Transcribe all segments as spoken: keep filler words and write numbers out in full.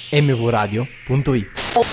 m v radio punto it.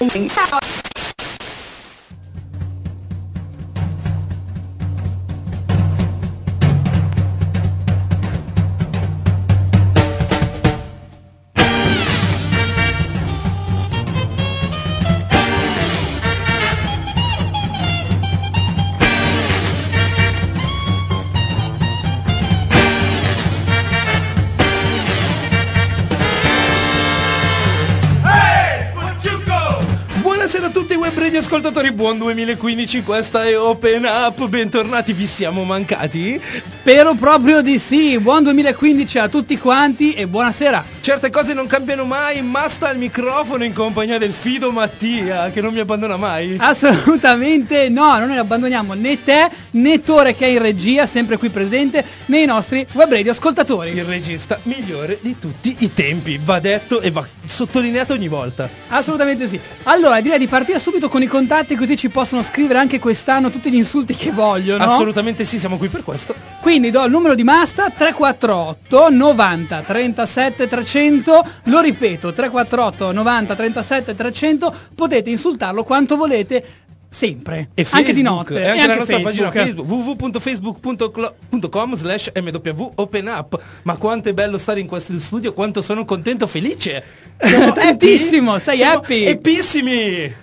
Buonasera a tutti web radio ascoltatori, buon duemilaquindici, questa è Open Up, bentornati, vi siamo mancati? Spero proprio di sì, buon duemilaquindici a tutti quanti e buonasera. Certe cose non cambiano mai, ma sta al microfono in compagnia del fido Mattia, che non mi abbandona mai. Assolutamente no, non ne abbandoniamo né te né Tore che è in regia, sempre qui presente, né i nostri web radio ascoltatori. Il regista migliore di tutti i tempi, va detto e va sottolineato ogni volta. Assolutamente sì. Allora direi di partire subito con i contatti, così ci possono scrivere anche quest'anno tutti gli insulti che vogliono. Assolutamente sì, siamo qui per questo. Quindi do il numero di Masta tre quattro otto novanta trentasette trecento, lo ripeto tre quattro otto novanta trentasette trecento, potete insultarlo quanto volete. Sempre, e anche di notte, e anche, e anche la nostra Facebook. pagina Facebook w w w punto facebook punto com slash m w open up. Ma quanto è bello stare in questo studio, quanto sono contento, felice. Siamo tantissimo, happy. sei Siamo happy, happissimi.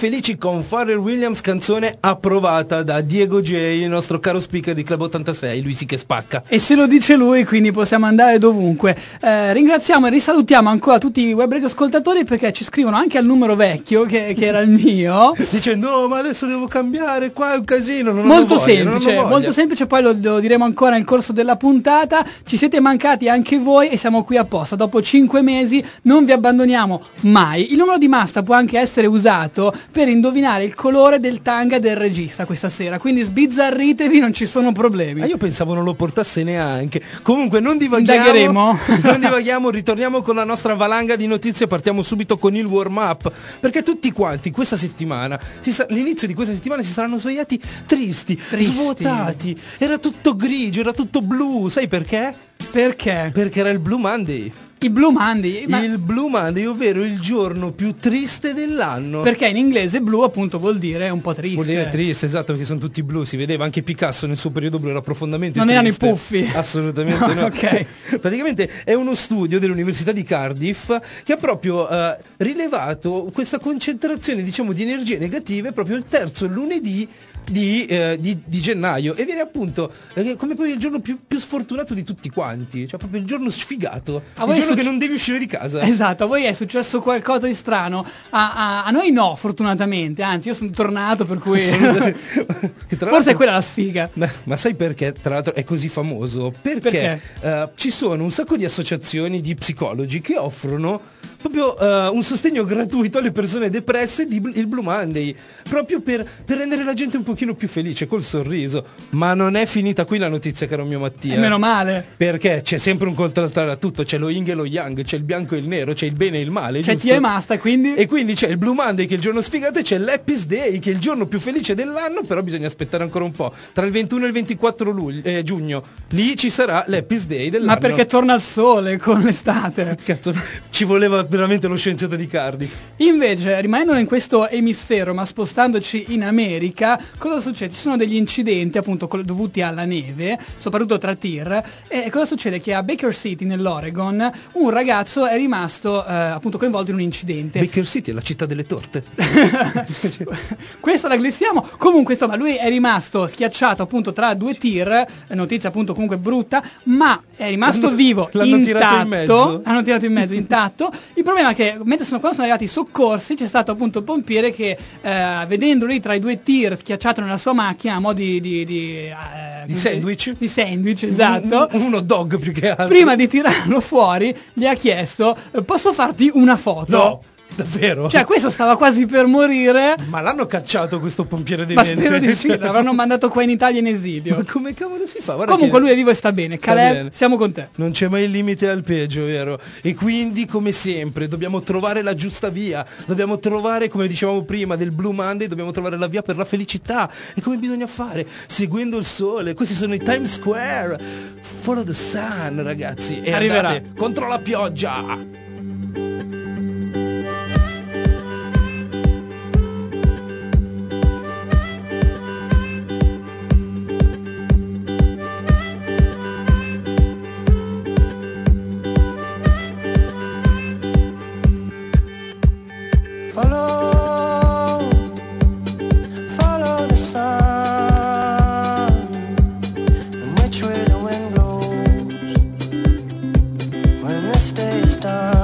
felici con Pharrell Williams, canzone approvata da Diego J, il nostro caro speaker di Club ottantasei, lui sì che spacca. E se lo dice lui, quindi possiamo andare dovunque. Eh, ringraziamo e risalutiamo ancora tutti i web radio ascoltatori, perché ci scrivono anche al numero vecchio, che, che era il mio. Dice no, ma adesso devo cambiare, qua è un casino. Non molto voglia, semplice, non molto semplice, poi lo, lo diremo ancora nel corso della puntata. Ci siete mancati anche voi e siamo qui apposta. Dopo cinque mesi non vi abbandoniamo mai. Il numero di Masta può anche essere usato per indovinare il colore del tanga del regista questa sera, quindi sbizzarritevi, non ci sono problemi. Ma io pensavo non lo portasse neanche. Comunque non divaghiamo. Indagheremo. Non divaghiamo, ritorniamo con la nostra valanga di notizie. Partiamo subito con il warm up, perché tutti quanti questa settimana si sa- l'inizio di questa settimana si saranno svegliati tristi, Tristi. svuotati. Era tutto grigio, era tutto blu. Sai perché? Perché? Perché era il Blue Monday. I Blue Monday, ma Il Blue Monday, ovvero il giorno più triste dell'anno. perché in inglese blu appunto vuol dire un po' triste. Vuol dire triste, esatto, perché sono tutti blu, si vedeva anche Picasso nel suo periodo blu, era profondamente Non erano i triste. puffi. Assolutamente no. Ok. Praticamente è uno studio dell'Università di Cardiff che ha proprio eh, rilevato questa concentrazione, diciamo, di energie negative proprio il terzo lunedì di, eh, di, di gennaio, e viene appunto eh, come poi il giorno più, più sfortunato di tutti quanti, cioè proprio il giorno sfigato, A il voi giorno succe- che non devi uscire di casa. Esatto, a voi è successo qualcosa di strano? A, a- a noi no, fortunatamente, anzi io sono tornato, per cui Che tra forse l'altro- è quella la sfiga. Ma, ma sai perché tra l'altro è così famoso? Perché, Perché? eh, ci sono un sacco di associazioni di psicologi che offrono proprio eh, un sostegno gratuito alle persone depresse di bl- il Blue Monday, proprio per, per rendere la gente un pochino più felice, col sorriso. Ma non è finita qui la notizia, caro mio Mattia. E meno male. Perché c'è sempre un contraltare a tutto, c'è lo yin e lo yang, c'è il bianco e il nero, c'è il bene e il male, C'è giusto? Tia e Masta, quindi E quindi c'è il Blue Monday, che è il giorno sfigato, e c'è l'Happy's Day, che è il giorno più felice dell'anno, però bisogna aspettare ancora un po'. Tra il ventuno e il ventiquattro luglio, eh, giugno, lì ci sarà l'Happy's Day dell'anno. ma perché torna il sole con l'estate. Cazzo, ci voleva veramente lo scienziato di Cardiff. Invece, rimanendo in questo emisfero ma spostandoci in America, cosa succede? Ci sono degli incidenti appunto col- dovuti alla neve, soprattutto tra tir, e cosa succede? Che a Baker City nell'Oregon un ragazzo è rimasto eh, appunto coinvolto in un incidente. Baker City è la città delle torte. Questa la glissiamo. Comunque insomma lui è rimasto schiacciato appunto tra due tir, notizia appunto comunque brutta, ma è rimasto L'hanno- vivo, l'hanno intatto. tirato in mezzo. Hanno tirato in mezzo intatto. Il problema è che mentre sono, quando sono arrivati i soccorsi c'è stato appunto il pompiere che eh, vedendo lì tra i due tir schiacciato nella sua macchina a mo' di di, di, eh, Di come si- sandwich? di sandwich, esatto. Un- Uno dog più che altro. Prima di tirarlo fuori gli ha chiesto eh, posso farti una foto? No, davvero? Cioè questo stava quasi per morire. Ma l'hanno cacciato questo pompiere dei Ma venti? spero di sì, Cioè, l'avranno mandato qua in Italia in esilio. Ma come cavolo si fa? Guarda Comunque che lui è vivo e sta bene. sta Caleb, bene. siamo con te. Non c'è mai il limite al peggio, vero? E quindi, come sempre, dobbiamo trovare la giusta via. Dobbiamo trovare, come dicevamo prima, del Blue Monday, dobbiamo trovare la via per la felicità. E come bisogna fare? Seguendo il sole. Questi sono i Times Square. Follow the sun, ragazzi. E Arriverà. andate contro la pioggia. Follow, follow the sun, and which way the wind blows when this day is done.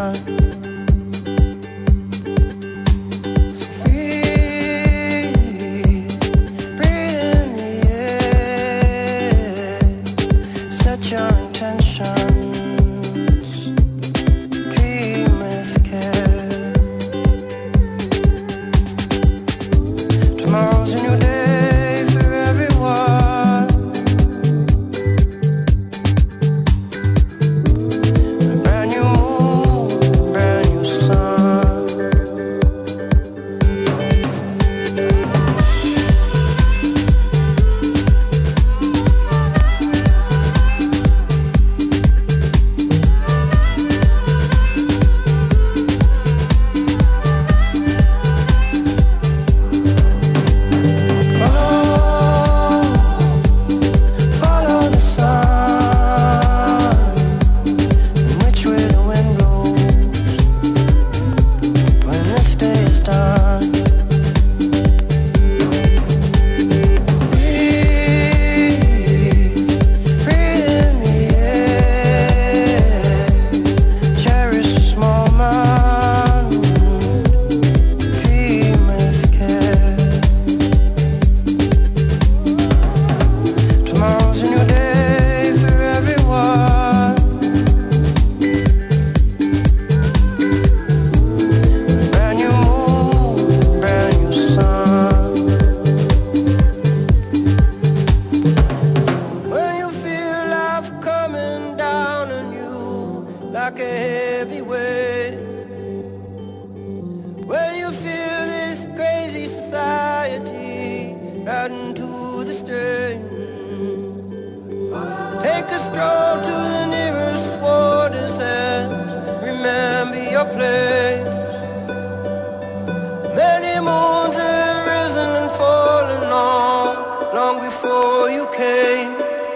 adding to the strain. Take a stroll to the nearest water's edge. Remember your place. Many moons have risen and fallen long, long before you came.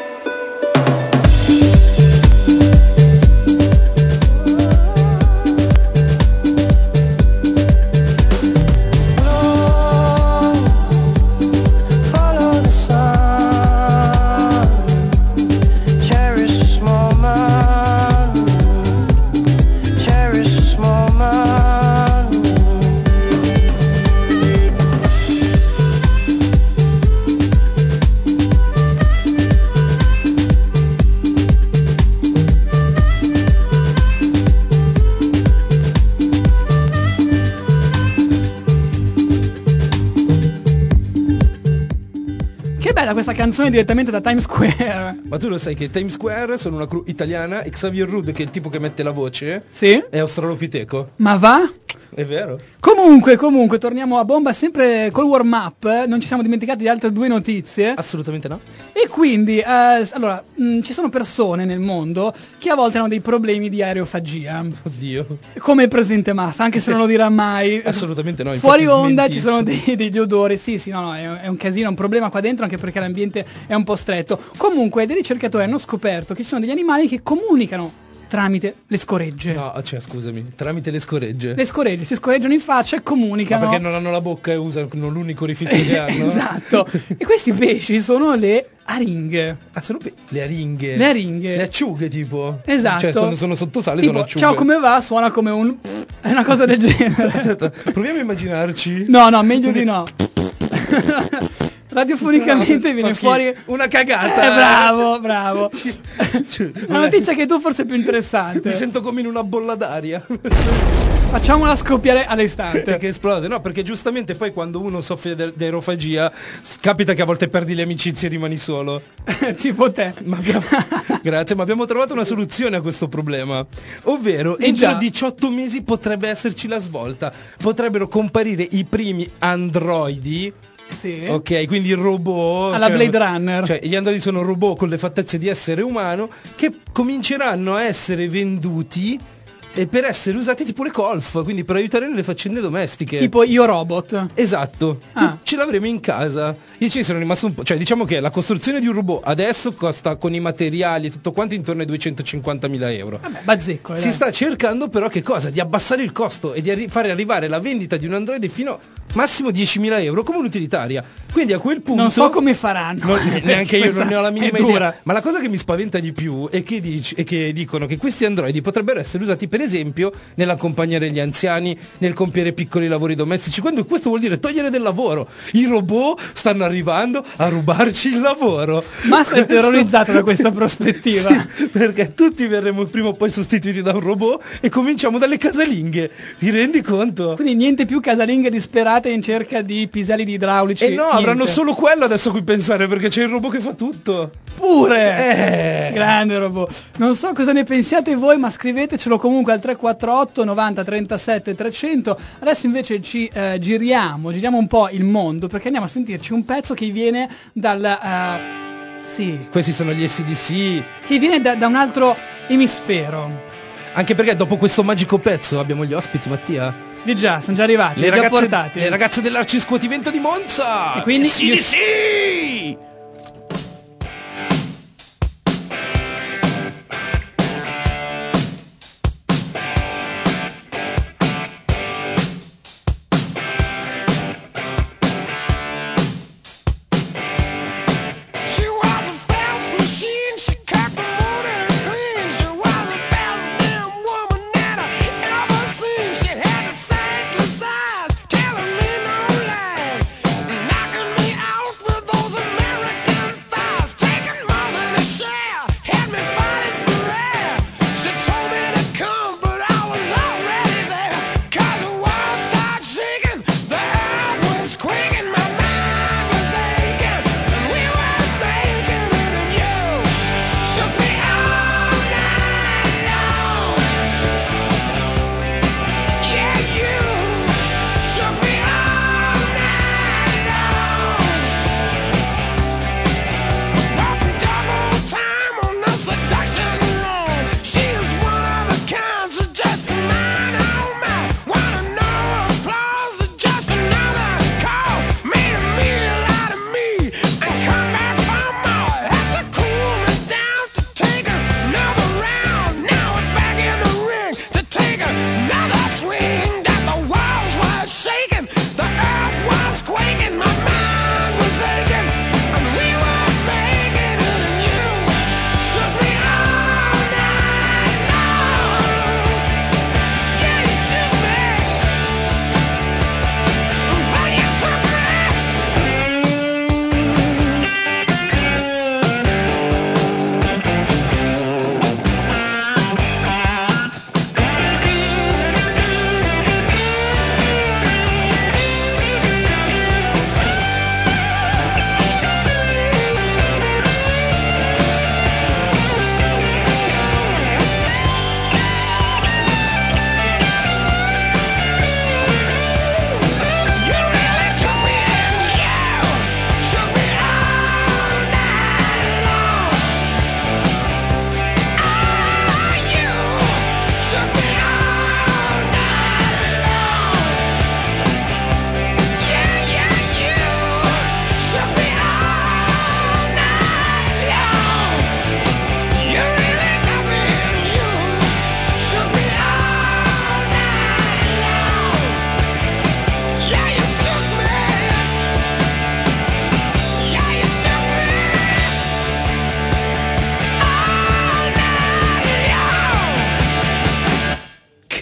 Questa canzone direttamente da Times Square. Ma tu lo sai che Times Square sono una crew italiana e Xavier Rudd, che è il tipo che mette la voce, sì? È australopiteco. Ma va? È vero. Comunque, comunque, torniamo a bomba sempre col warm up. Non ci siamo dimenticati di altre due notizie. Assolutamente no. E quindi, eh, allora, mh, ci sono persone nel mondo che a volte hanno dei problemi di aerofagia. Oddio. Come il presidente Massa, anche se non lo dirà mai. Assolutamente no. Fuori onda smentisco. ci sono dei, degli odori. Sì, sì, no, no, è, è un casino, è un problema qua dentro, anche perché l'ambiente è un po' stretto. Comunque, dei ricercatori hanno scoperto che ci sono degli animali che comunicano tramite le scoregge. No, cioè scusami, tramite le scoregge. Le scoregge si scoreggiano in faccia e comunicano. Ma perché non hanno la bocca e usano l'unico orifizio che hanno? Esatto. E questi pesci sono le aringhe. Ah, sono pe- le aringhe. Le aringhe. Le acciughe tipo. Esatto. Cioè quando sono sotto sale tipo, sono acciughe. ciao, come va? Suona come un... è una cosa del genere. Aspetta, proviamo a immaginarci. No, no, meglio di no. Radiofonicamente No, viene fa schifo. fuori Una cagata. Eh, bravo, bravo. Cioè, Una notizia che tu forse è più interessante. Mi sento come in una bolla d'aria. Facciamola scoppiare all'istante. Perché esplose, no? Perché giustamente poi quando uno soffre di aerofagia capita che a volte perdi le amicizie e rimani solo. Tipo te. Ma abbiamo... Grazie, ma abbiamo trovato una soluzione a questo problema. Ovvero, E entro già. diciotto mesi potrebbe esserci la svolta. Potrebbero comparire i primi androidi. Sì. Ok, quindi il robot Alla cioè, Blade Runner. Cioè gli androidi sono robot con le fattezze di essere umano che cominceranno a essere venduti e per essere usati tipo le colf, quindi per aiutare nelle faccende domestiche. Tipo Io Robot. Esatto. Ah. Tu ce l'avremo in casa. Io ci sono rimasto un po'. Cioè diciamo che la costruzione di un robot adesso costa con i materiali e tutto quanto intorno ai duecentocinquantamila euro. Vabbè, bazzecco. Si sta cercando però che cosa? Di abbassare il costo e di arri- fare arrivare la vendita di un Android fino massimo diecimila euro come un'utilitaria. Quindi a quel punto Non so come faranno. non- neanche io non ne ho la minima è dura. idea. Ma la cosa che mi spaventa di più è che, dici, è che dicono che questi androidi potrebbero essere usati per esempio nell'accompagnare gli anziani, nel compiere piccoli lavori domestici. Quando questo vuol dire togliere del lavoro. I robot stanno arrivando a rubarci il lavoro. Ma sei Questo- terrorizzato da questa prospettiva. Sì, perché tutti verremo prima o poi sostituiti da un robot e cominciamo dalle casalinghe. Ti rendi conto? Quindi niente più casalinghe disperate in cerca di piselli di idraulici. E no, niente. avranno solo quello adesso a cui pensare, perché c'è il robot che fa tutto. Pure Eh. grande robot. Non so cosa ne pensiate voi, ma scrivetecelo comunque al tre quattro otto novanta trentasette trecento. Adesso invece ci eh, giriamo, giriamo un po' il mondo, perché andiamo a sentirci un pezzo che viene dal eh, sì, Questi sono gli S D C. che viene da, da un altro emisfero. Anche perché dopo questo magico pezzo abbiamo gli ospiti, Mattia. Di già, sono già arrivati, Le li ho già ragazze, portati. le ragazze dell'Arciscuotivento di Monza. E quindi sì, io- sì. She was a fast machine, she cocked the motor clean. She was the best damn woman that I ever seen. She had the sightless eyes, telling me no lies, knocking me out with those American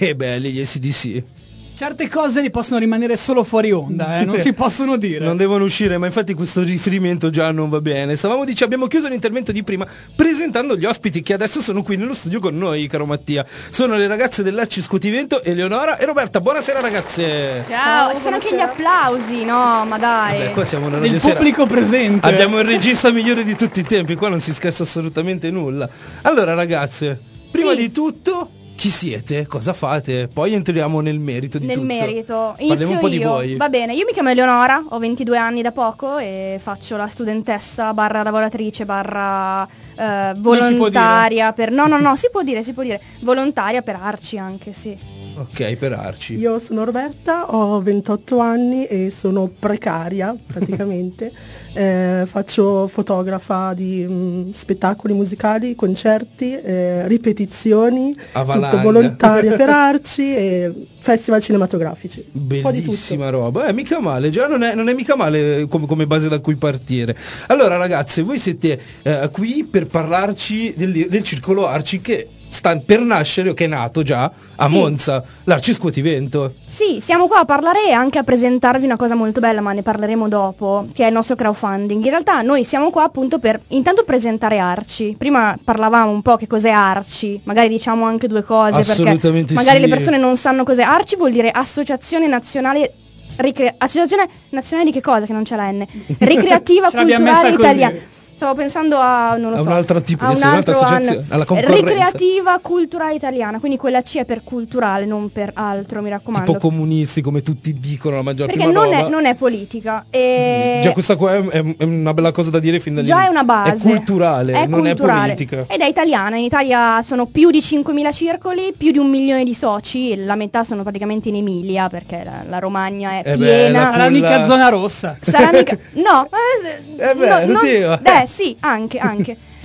Che belli gli A C D C. Certe cose li possono rimanere solo fuori onda, eh? Non si possono dire. Non devono uscire, ma infatti questo riferimento già non va bene. Stavamo dicendo, abbiamo chiuso l'intervento di prima presentando gli ospiti che adesso sono qui nello studio con noi, caro Mattia. Sono le ragazze dell'Arci Scotivento, Eleonora e Roberta. Buonasera ragazze. Ciao, ci sono anche gli applausi, no? Ma dai. Beh, qua siamo una Il radiosera. pubblico presente. Abbiamo il regista migliore di tutti i tempi, qua non si scherza assolutamente nulla. Allora ragazze, prima Sì. di tutto, chi siete? Cosa fate? Poi entriamo nel merito di Nel tutto. merito. Parliamo Inizio un po' di io. voi. Va bene, io mi chiamo Eleonora, ho ventidue anni da poco e faccio la studentessa barra lavoratrice barra eh, volontaria per... No, no, no, si può dire, si può dire. Volontaria per Arci anche, sì. Ok, per Arci. Io sono Roberta, ho ventotto anni e sono precaria praticamente. Eh, faccio fotografa di mh, spettacoli musicali, concerti, eh, ripetizioni, A valanga. tutto volontaria per Arci e festival cinematografici. Un po' di tutto. Bellissima roba, eh, mica male, già non è, non è mica male come, come base da cui partire. Allora ragazze, voi siete eh, qui per parlarci del, del circolo Arci che sta per nascere, o che è nato già a Sì. Monza, l'Arci Scotivento. Sì, siamo qua a parlare e anche a presentarvi una cosa molto bella, ma ne parleremo dopo, che è il nostro crowdfunding. In realtà noi siamo qua appunto per intanto presentare Arci. Prima parlavamo un po' che cos'è Arci, magari diciamo anche due cose, Assolutamente perché magari sì. le persone non sanno cos'è. Arci vuol dire Associazione Nazionale Ricre- Associazione Nazionale di che cosa? Che non c'è la N. Ricreativa Ce l'abbiamo Culturale messa così. Italiana. Stavo pensando a, non lo A so, un'altra tipo- a di un essere un'altra altro associazione, anno. alla concorrenza. Ricreativa Culturale Italiana, quindi quella C è per culturale, non per altro, mi raccomando. Tipo comunisti, come tutti dicono la maggior Perché prima non roba. è, non è politica. E... Già questa qua è, è- è una bella cosa da dire fin dall'inizio. Già è una base. È culturale, È non culturale. è politica. Ed è italiana. In Italia sono più di cinquemila circoli, più di un milione di soci. E la metà sono praticamente in Emilia, perché la, la Romagna è Eh beh, piena. la- Sarà Quella- mica zona rossa. Sarà mica... No, eh, Eh beh, no, non- oddio. eh, sì, anche, anche.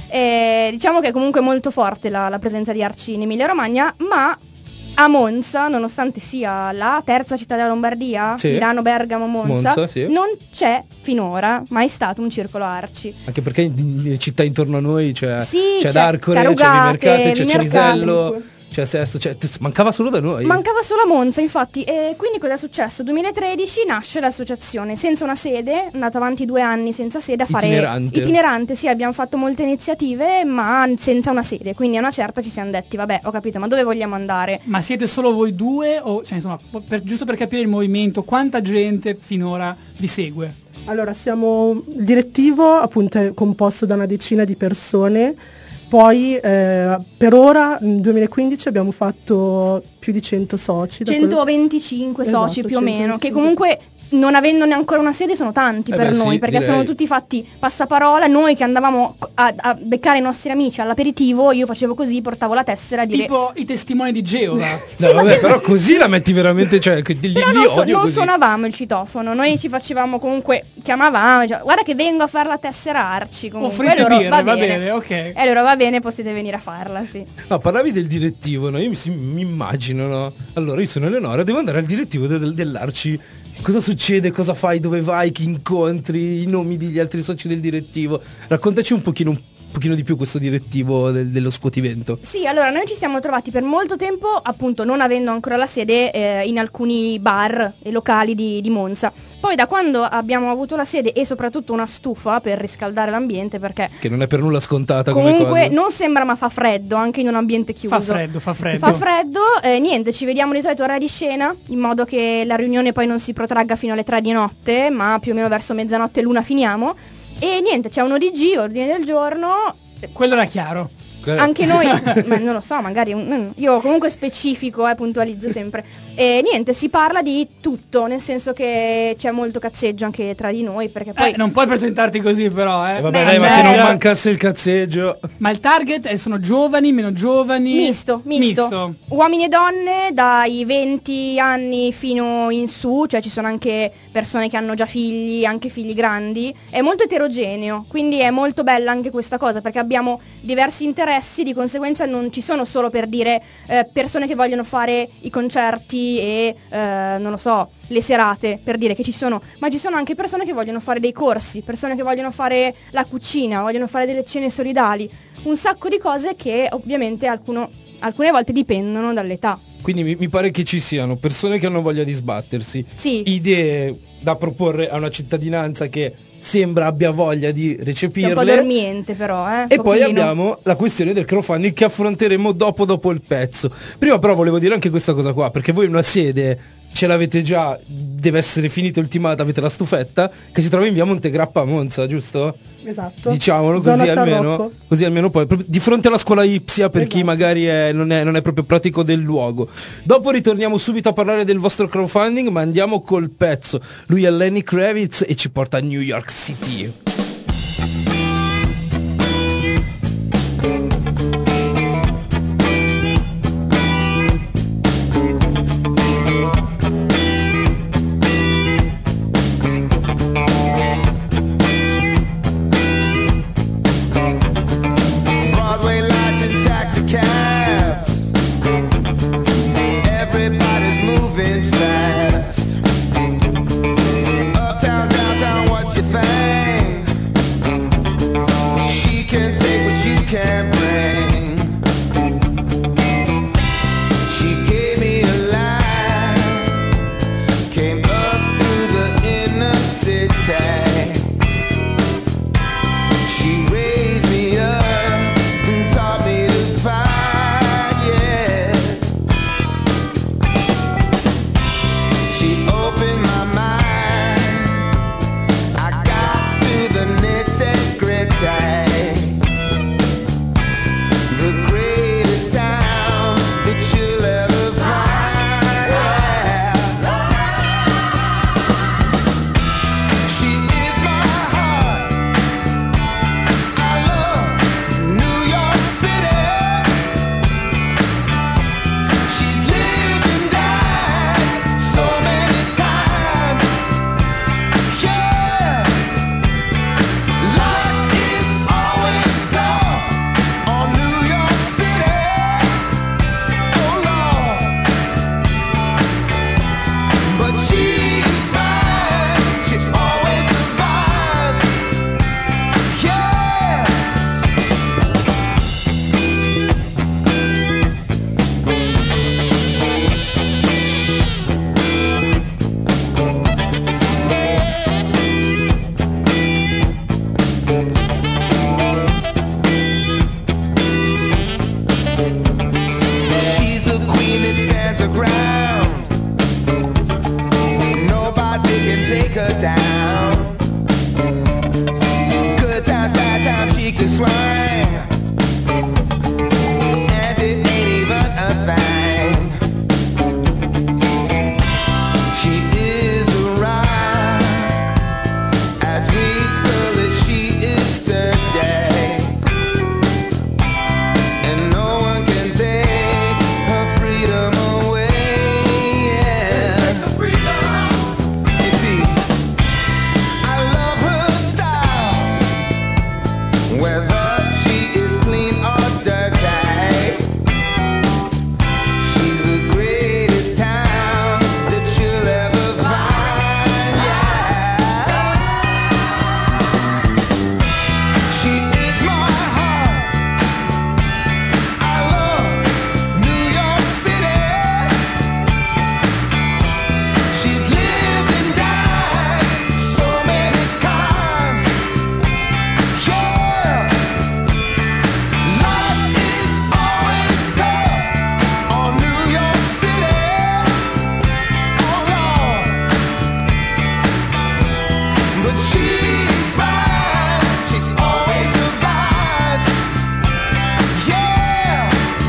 Eh, diciamo che è comunque molto forte la, la presenza di Arci in Emilia Romagna, ma a Monza, nonostante sia la terza città della Lombardia, Sì. Milano, Bergamo, Monza, Monza, sì. non c'è finora mai stato un circolo Arci. Anche perché in- nelle città intorno a noi c'è, Sì, c'è c'è D'Arcore, c'è Carugate, Vimercate, c'è Vimercate. Cerisello, c'è Sesto, c'è, mancava solo da noi. Mancava solo a Monza, infatti, e quindi cosa è successo? duemilatredici nasce l'associazione senza una sede, è andata avanti due anni senza sede a fare Itinerante. itinerante, sì, abbiamo fatto molte iniziative, ma senza una sede, quindi a una certa ci siamo detti, vabbè, ho capito, ma dove vogliamo andare? Ma siete solo voi due o cioè insomma, per- giusto per capire il movimento, quanta gente finora vi segue? Allora, siamo il direttivo, appunto, è composto da una decina di persone. Poi eh, per ora nel duemilaquindici abbiamo fatto più di cento soci. da quello- centoventicinque soci Esatto, più o meno, che centoventicinque. comunque non avendone ancora una sede sono tanti Eh per beh, noi, sì, perché direi. sono tutti fatti passaparola, noi che andavamo a, a beccare i nostri amici all'aperitivo, io facevo così, portavo la tessera a dire... Tipo i testimoni di Geova. No, vabbè, però così la metti veramente, cioè, che li, Però li non, so- odio non così. suonavamo il citofono, noi ci facevamo comunque, chiamavamo, cioè, guarda che vengo a fare la tessera Arci comunque. Offrite E loro, birre, va bene, ok. E allora va bene, potete venire a farla, sì. No, parlavi del direttivo, no? Io mi, si- mi immagino, no? Allora, io sono Eleonora, devo andare al direttivo del- dell'Arci. Cosa succede? Cosa fai? Dove vai? Chi incontri? I nomi degli altri soci del direttivo? Raccontaci un pochino, un pochino di più questo direttivo del- dello Scotivento. Sì, allora noi ci siamo trovati per molto tempo, appunto non avendo ancora la sede, eh, in alcuni bar e locali di, di Monza. Poi da quando abbiamo avuto la sede e soprattutto una stufa per riscaldare l'ambiente, perché Che non è per nulla scontata come comunque cosa. non sembra ma fa freddo anche in un ambiente chiuso. Fa freddo, fa freddo. Fa freddo, eh, niente, ci vediamo di solito ora di scena, in modo che la riunione poi non si protragga fino alle tre di notte, ma più o meno verso mezzanotte l'una finiamo. E niente, c'è un O D G, ordine del giorno. Quello era chiaro. Anche noi, ma non lo so, magari un- io comunque specifico, eh, puntualizzo sempre. E niente, si parla di tutto, nel senso che c'è molto cazzeggio anche tra di noi, perché poi Eh, non puoi presentarti così però, eh. Eh, vabbè, Beh, dai, ma cioè, se non eh, mancasse il cazzeggio. Ma il target è- sono giovani, meno giovani? misto, misto, uomini e donne dai venti anni fino in su, cioè ci sono anche persone che hanno già figli, anche figli grandi, è molto eterogeneo, quindi è molto bella anche questa cosa, perché abbiamo diversi interessi, di conseguenza non ci sono solo, per dire, eh, persone che vogliono fare i concerti e eh, non lo so, le serate, per dire che ci sono, ma ci sono anche persone che vogliono fare dei corsi, persone che vogliono fare la cucina, vogliono fare delle cene solidali, un sacco di cose che ovviamente alcuno, alcune volte dipendono dall'età. Quindi mi, mi pare che ci siano persone che hanno voglia di sbattersi, Sì. idee da proporre a una cittadinanza che sembra abbia voglia di È un recepirle. po' dormiente però, eh. E poi pochino. abbiamo la questione del crowdfunding che affronteremo dopo dopo il pezzo. Prima però volevo dire anche questa cosa qua, perché voi una sede ce l'avete già, deve essere finita, ultimata, avete la stufetta che si trova in via Montegrappa a Monza, giusto? Esatto. Diciamolo Zona così San almeno, Rocco. così almeno poi proprio di fronte alla scuola Ipsia per chi Esatto. magari è- non, è, non è proprio pratico del luogo. Dopo ritorniamo subito a parlare del vostro crowdfunding, ma andiamo col pezzo. Lui è Lenny Kravitz e ci porta a New York City. Broadway lights and taxi cabs. Everybody's moving fast. Uptown, downtown, what's your thing? She can take what you can bring. She gave me a line, came up through the inner city. She raised me up and taught me to fight, yeah. She opened my mind. I got to the nitty-gritty. The greatest town that you'll ever find, yeah. She is my heart. I love New York City. She's lived and died so many times. Yeah, life is always tough on New York City. Oh Lord, but she's fine. She always survives. Yeah. She's a queen that stands her ground. Nobody can take her down. Good times, bad times, she can swing. And it ain't even a thing. She is a rock, as regal as she is sturdy. And no one can take her freedom away. Yeah. You see, I love her style, whether she is clean or dirty. She's the greatest town that you'll ever find. Yeah. She is my heart. I love New York City. She's lived and died so many times. Yeah, life is always tough on New York City. Oh Lord, but she's fine. She always survives. Yeah.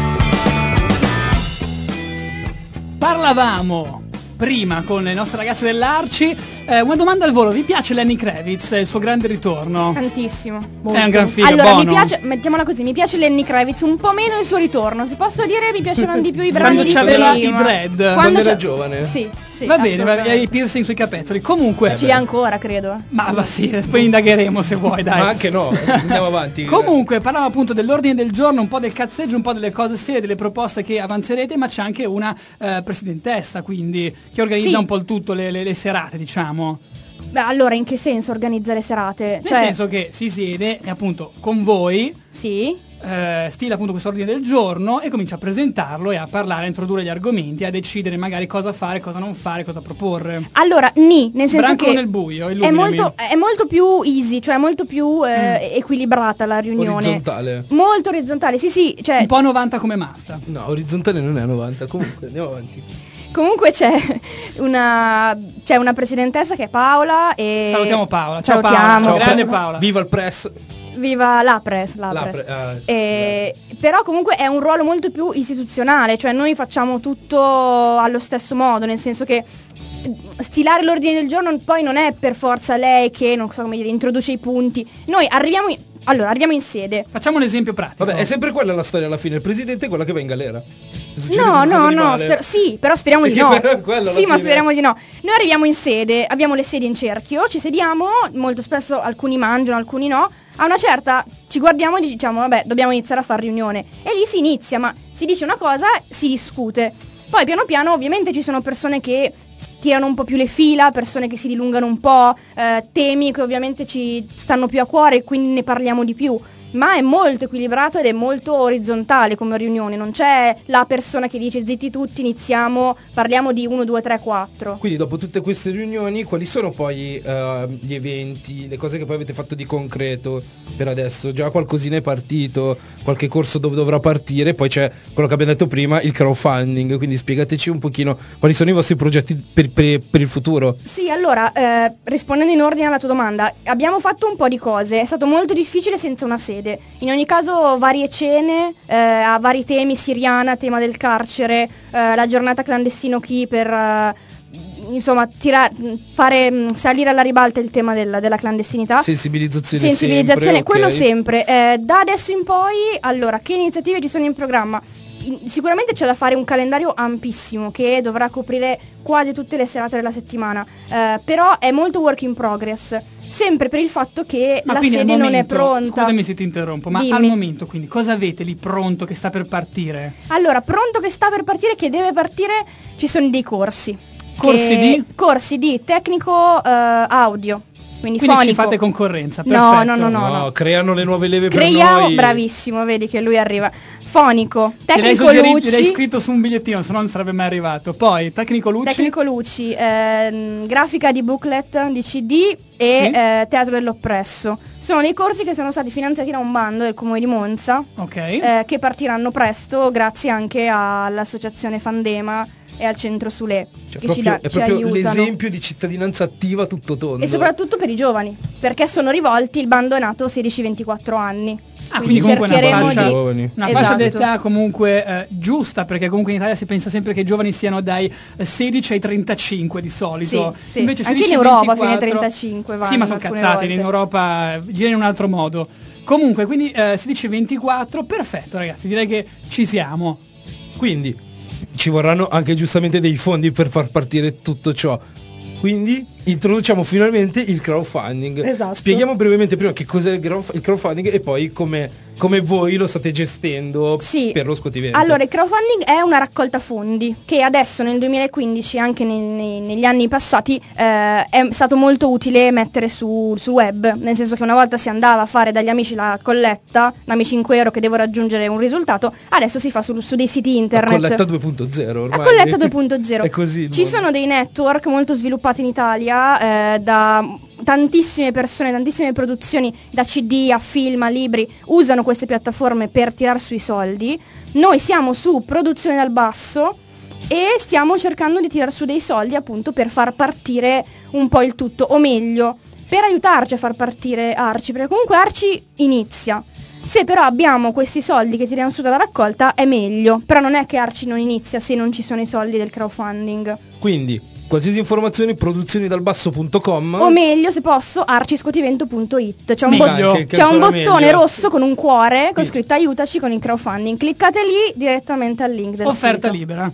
Parlavamo prima con le nostre ragazze dell'Arci. Eh, una domanda al volo: vi piace Lenny Kravitz e il suo grande ritorno? Tantissimo. È un gran figo, Allora, buono. mi piace, mettiamola così, mi piace Lenny Kravitz, un po' meno il suo ritorno. Se posso dire, mi piacevano di più i brani Quando di c'aveva prima. i dread. Quando era c'è- giovane. Sì, sì. Va bene, ma assolutamente. hai i piercing sui capezzoli. Comunque, Ce li ha ancora, credo. ma, ma sì, poi indagheremo se vuoi, dai. Ma anche no, andiamo avanti. Comunque parlavamo appunto dell'ordine del giorno, un po' del cazzeggio, un po' delle cose serie, delle proposte che avanzerete, ma c'è anche una eh, presidentessa, quindi, che organizza Sì. un po' il tutto, le, le- le serate, diciamo. Beh, allora, in che senso organizza le serate? Nel senso che si siede e appunto con voi Sì. eh, stila appunto questo ordine del giorno e comincia a presentarlo e a parlare, a introdurre gli argomenti, a decidere magari cosa fare, cosa non fare, cosa proporre. Allora, ni, nel senso Brancolo che nel buio, è illuminami. molto, è molto più easy, cioè molto più eh, equilibrata la riunione. Orizzontale. Molto orizzontale, sì sì, cioè Un po' novanta come Masta. No, orizzontale non è novanta, comunque andiamo avanti. comunque c'è una, c'è una presidentessa che è Paola e... Salutiamo Paola. Ciao Salutiamo. Paola, ciao, Ciao, grande Pa- Paola. Viva il press. Viva la press, la La press. pre- ah, E- però comunque è un ruolo molto più istituzionale, cioè noi facciamo tutto allo stesso modo, nel senso che stilare l'ordine del giorno poi non è per forza lei che, non so come dire, introduce i punti. Noi arriviamo in, allora, arriviamo in sede. Facciamo un esempio pratico. Vabbè, è sempre quella la storia alla fine. Il presidente è quella che va in galera. Se succede No, qualcosa no, di no, male- sper- sì, però speriamo di Perché no. però è quello alla Sì, ma fine. speriamo di no. Noi arriviamo in sede, abbiamo le sedie in cerchio, ci sediamo, molto spesso alcuni mangiano, alcuni no. A una certa ci guardiamo e diciamo, vabbè, dobbiamo iniziare a fare riunione. E lì si inizia, ma si dice una cosa, si discute. Poi piano piano ovviamente ci sono persone che tirano un po' più le fila, persone che si dilungano un po', eh, temi che ovviamente ci stanno più a cuore e quindi ne parliamo di più. Ma è molto equilibrato ed è molto orizzontale come riunione, non c'è la persona che dice zitti tutti, iniziamo, parliamo di uno, due, tre, quattro. Quindi dopo tutte queste riunioni, quali sono poi eh, gli eventi, le cose che poi avete fatto di concreto per adesso? Già qualcosina è partito, qualche corso dove dovrà partire, poi c'è quello che abbiamo detto prima, il crowdfunding, quindi spiegateci un pochino quali sono i vostri progetti per, per- per il futuro. Sì, allora, eh, rispondendo in ordine alla tua domanda, abbiamo fatto un po' di cose, è stato molto difficile senza una sede. In ogni caso varie cene, eh, a vari temi, Siriana, tema del carcere, eh, la giornata clandestino chi per... eh, insomma, tira- fare mh, salire alla ribalta il tema del- della clandestinità. Sensibilizzazione Sensibilizzazione, sempre, quello ok. sempre. Eh, da adesso in poi, allora, che iniziative ci sono in programma? In- sicuramente c'è da fare un calendario ampissimo che dovrà coprire quasi tutte le serate della settimana, eh, però è molto work in progress, sempre per il fatto che Ma la quindi sede al non è momento, pronta. scusami se ti interrompo, ma Dimmi. al momento quindi cosa avete lì pronto che sta per partire? Allora, pronto che sta per partire, che deve partire, ci sono dei corsi. Corsi Che- di? Corsi di tecnico eh, audio, quindi, Quindi fonico. ci fate concorrenza, No, perfetto. no, no, no. No, creano le nuove leve per Creiamo, noi. bravissimo, vedi che lui arriva. Fonico, Gliel'hai tecnico suggerito- luci. gliel'hai scritto su un bigliettino, se no non sarebbe mai arrivato. Poi, tecnico luci. Tecnico luci, ehm, grafica di booklet di C D e Sì. eh, teatro dell'oppresso. Sono dei corsi che sono stati finanziati da un bando del comune di Monza, Ok. eh, che partiranno presto grazie anche all'associazione Fandema e al centro Sule, Cioè, che proprio- ci, da- è ci proprio aiutano. l'esempio di cittadinanza attiva tutto tondo. E soprattutto per i giovani, perché sono rivolti, il bando è nato sedici ventiquattro anni. Ah, quindi comunque una cercheremo fascia, di... Giovani. una Esatto. fascia d'età comunque eh, giusta, perché comunque in Italia si pensa sempre che i giovani siano dai eh, sedici ai trentacinque di solito. Sì, sì. Invece Anche in sedici Europa fino ai ventiquattro trentacinque vanno Sì, ma sono alcune cazzate, volte. in Europa eh, gira in un altro modo. Comunque, quindi eh, sedici ventiquattro, perfetto ragazzi, direi che ci siamo. Quindi ci vorranno anche giustamente dei fondi per far partire tutto ciò. Quindi introduciamo finalmente il crowdfunding. Esatto. Spieghiamo brevemente prima che cos'è il crowdf- il crowdfunding e poi come, come voi lo state gestendo Sì. per lo scuotivento. Allora, il crowdfunding è una raccolta fondi che adesso nel duemilaquindici, anche nei- nei- negli anni passati, eh, è stato molto utile mettere su, sul web, nel senso che una volta si andava a fare dagli amici la colletta, dammi cinque euro che devo raggiungere un risultato, adesso si fa su, su dei siti La internet. colletta due punto zero ormai. La colletta due punto zero. È così. il Ci mondo. sono dei network molto sviluppati in Italia, eh, da tantissime persone, tantissime produzioni, da C D a film a libri, usano queste piattaforme per tirar sui soldi. Noi siamo su Produzione dal Basso e stiamo cercando di tirar su dei soldi appunto per far partire un po' il tutto, o meglio, per aiutarci a far partire Arci, perché comunque Arci inizia. Se però abbiamo questi soldi che tiriamo su dalla raccolta è meglio, però non è che Arci non inizia se non ci sono i soldi del crowdfunding. Quindi qualsiasi informazione produzioni dal basso punto com. O meglio, se posso, arciscotivento punto it. C'è un, Meglio. bot- Che- che c'è un ancora bottone meglio. rosso con un cuore con Sì. scritto aiutaci con il crowdfunding. Cliccate lì direttamente al link del Offerta sito. libera.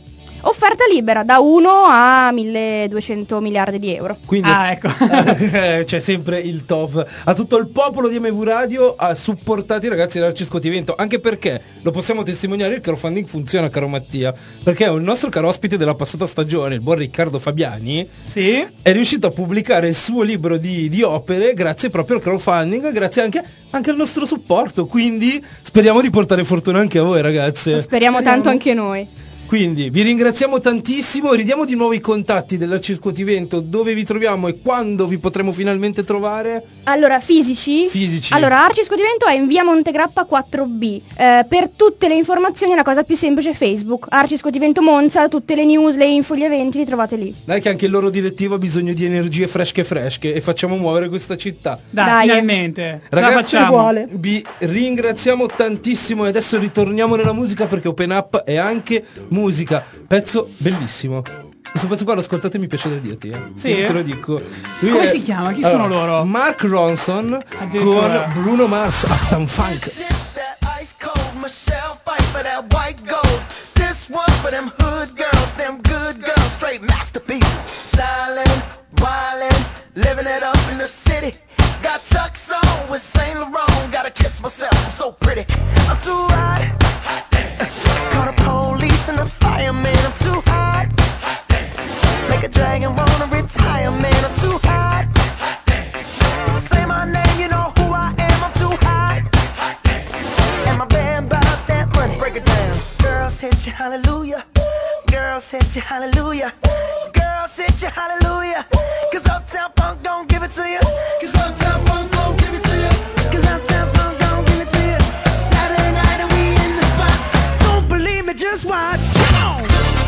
Offerta libera da uno a milleduecento miliardi di euro. Quindi Ah, ecco. eh, c'è sempre il T O V. A tutto il popolo di M V Radio, ha supportato i ragazzi dell'Arciscotivento, anche perché lo possiamo testimoniare, il crowdfunding funziona, caro Mattia, perché il nostro caro ospite della passata stagione, il buon Riccardo Fabiani, Sì? è riuscito a pubblicare il suo libro di, di opere grazie proprio al crowdfunding, grazie anche, anche al nostro supporto. Quindi speriamo di portare fortuna anche a voi, ragazze. Lo speriamo tanto anche noi. Quindi vi ringraziamo tantissimo, ridiamo di nuovo i contatti dell'Arciscotivento, dove vi troviamo e quando vi potremo finalmente trovare. Allora, fisici? Fisici. Allora, Arciscotivento è in via Montegrappa quattro B. Eh, per tutte le informazioni è la cosa più semplice, Facebook. Arciscotivento Monza, tutte le news, le info, gli eventi li trovate lì. Dai che anche il loro direttivo ha bisogno di energie fresche fresche e facciamo muovere questa città. Dai, Dai. finalmente. Ragazzi, la facciamo. vuole. Vi ringraziamo tantissimo e adesso ritorniamo nella musica, perché Open Up è anche musica. Pezzo bellissimo. Questo pezzo qua lo ascoltate, mi piace da dirti, eh. Sì? Io te lo dico. Lui Come è- si chiama? Chi sono loro? Mark Ronson Addirittura. con Bruno Mars, Uptown Funk. That ice cold Michelle fight for that white gold. This one for them hood girls, them good girls, straight masterpieces. Stylin', wildin', living it up in the city. Got Chuck's on with Saint Laurent. Gotta kiss myself, I'm so pretty. I'm too hot. Call the police and the fireman. I'm too hot. Make a dragon wanna retire, man. I'm too hot. Say my name, you know who I am. I'm too hot. And my band bought that money. Break it down. Girls hit you, hallelujah. Girls hit you, hallelujah. Girls hit you, hallelujah. Cause Uptown Funk don't give it to you. Cause Uptown Funk don't give it to you. Cause Uptown Funk don't give it to you. Saturday night and we in the spot. Don't believe me, just watch. Come on.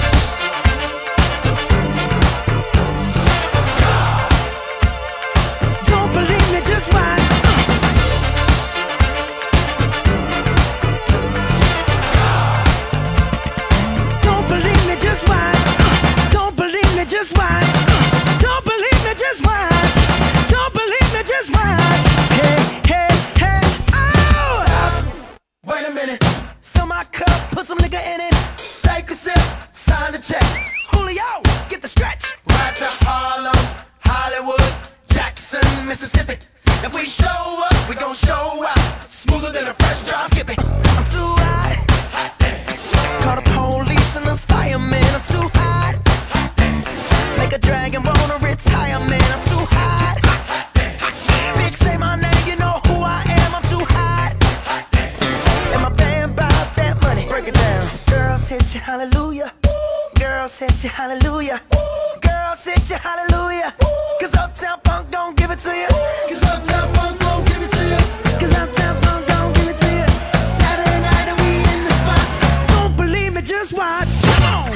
Don't believe me, just watch. Don't believe me, just watch. Don't believe me, just watch. Don't believe me, just watch. Don't believe me, just watch. Hey, hey, hey, oh! Stop. Wait a minute. Fill my cup, put some nigga in it. Take a sip, sign the check. Julio, get the stretch. Right to Harlem, Hollywood, Jackson, Mississippi. If we show up, we gon' show out. Smoother than a fresh drop. Skip it. I'm too hot. Call the police and the fireman. I'm too hot. Make a dragon wanna retire, man. I'm too hot. Bitch, say my name, you know who I am. I'm too hot. And my band bought that money. Break it down. Girls hit you, hallelujah. Girls hit you, hallelujah. Girls hit you, hallelujah. Cause Uptown Funk don't give it to you. Cause Uptown Funk don't give it to you. Cause Uptown Funk don't give it to you. Saturday night and we in the spot. Don't believe me, just watch. Come on.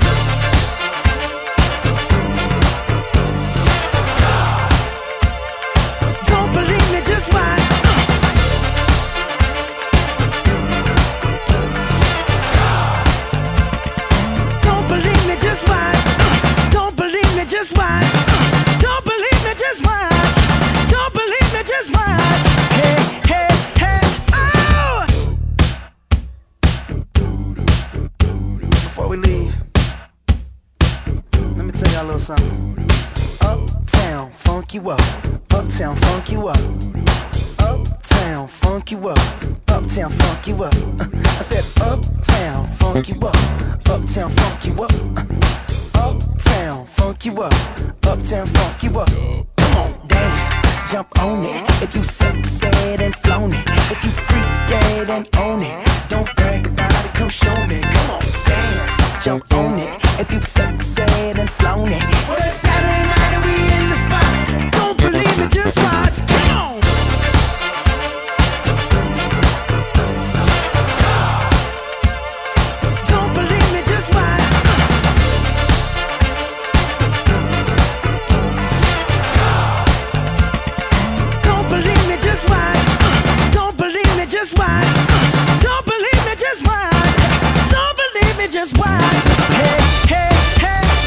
Don't believe me, just watch. Don't believe me, just watch. Don't believe me, just watch. Don't believe me, just watch. Don't believe me, just watch. Hey, hey, hey, oh! Before we leave, let me tell y'all a little something. Uptown, funk you up. Uptown, funk you up. Uptown, funk you up. Uptown, funk you up. Uh, I said uptown, funk you up. Uptown, funk you up. Uh, uptown, funk you up. Uptown, funk you up. Come on, dance, jump on it. If you sexed and flown it. If you freak dead and own it. Don't brag about it, come show me. Come on, dance, jump on it. If you sexed and flown it. Well, it's Saturday night and we in the spot. Don't believe me, just watch. Come on. Don't believe me, just watch. Don't believe me, just watch. Don't believe me, just watch. Don't believe me, just watch. Don't believe me, just watch. Hey, hey, hey,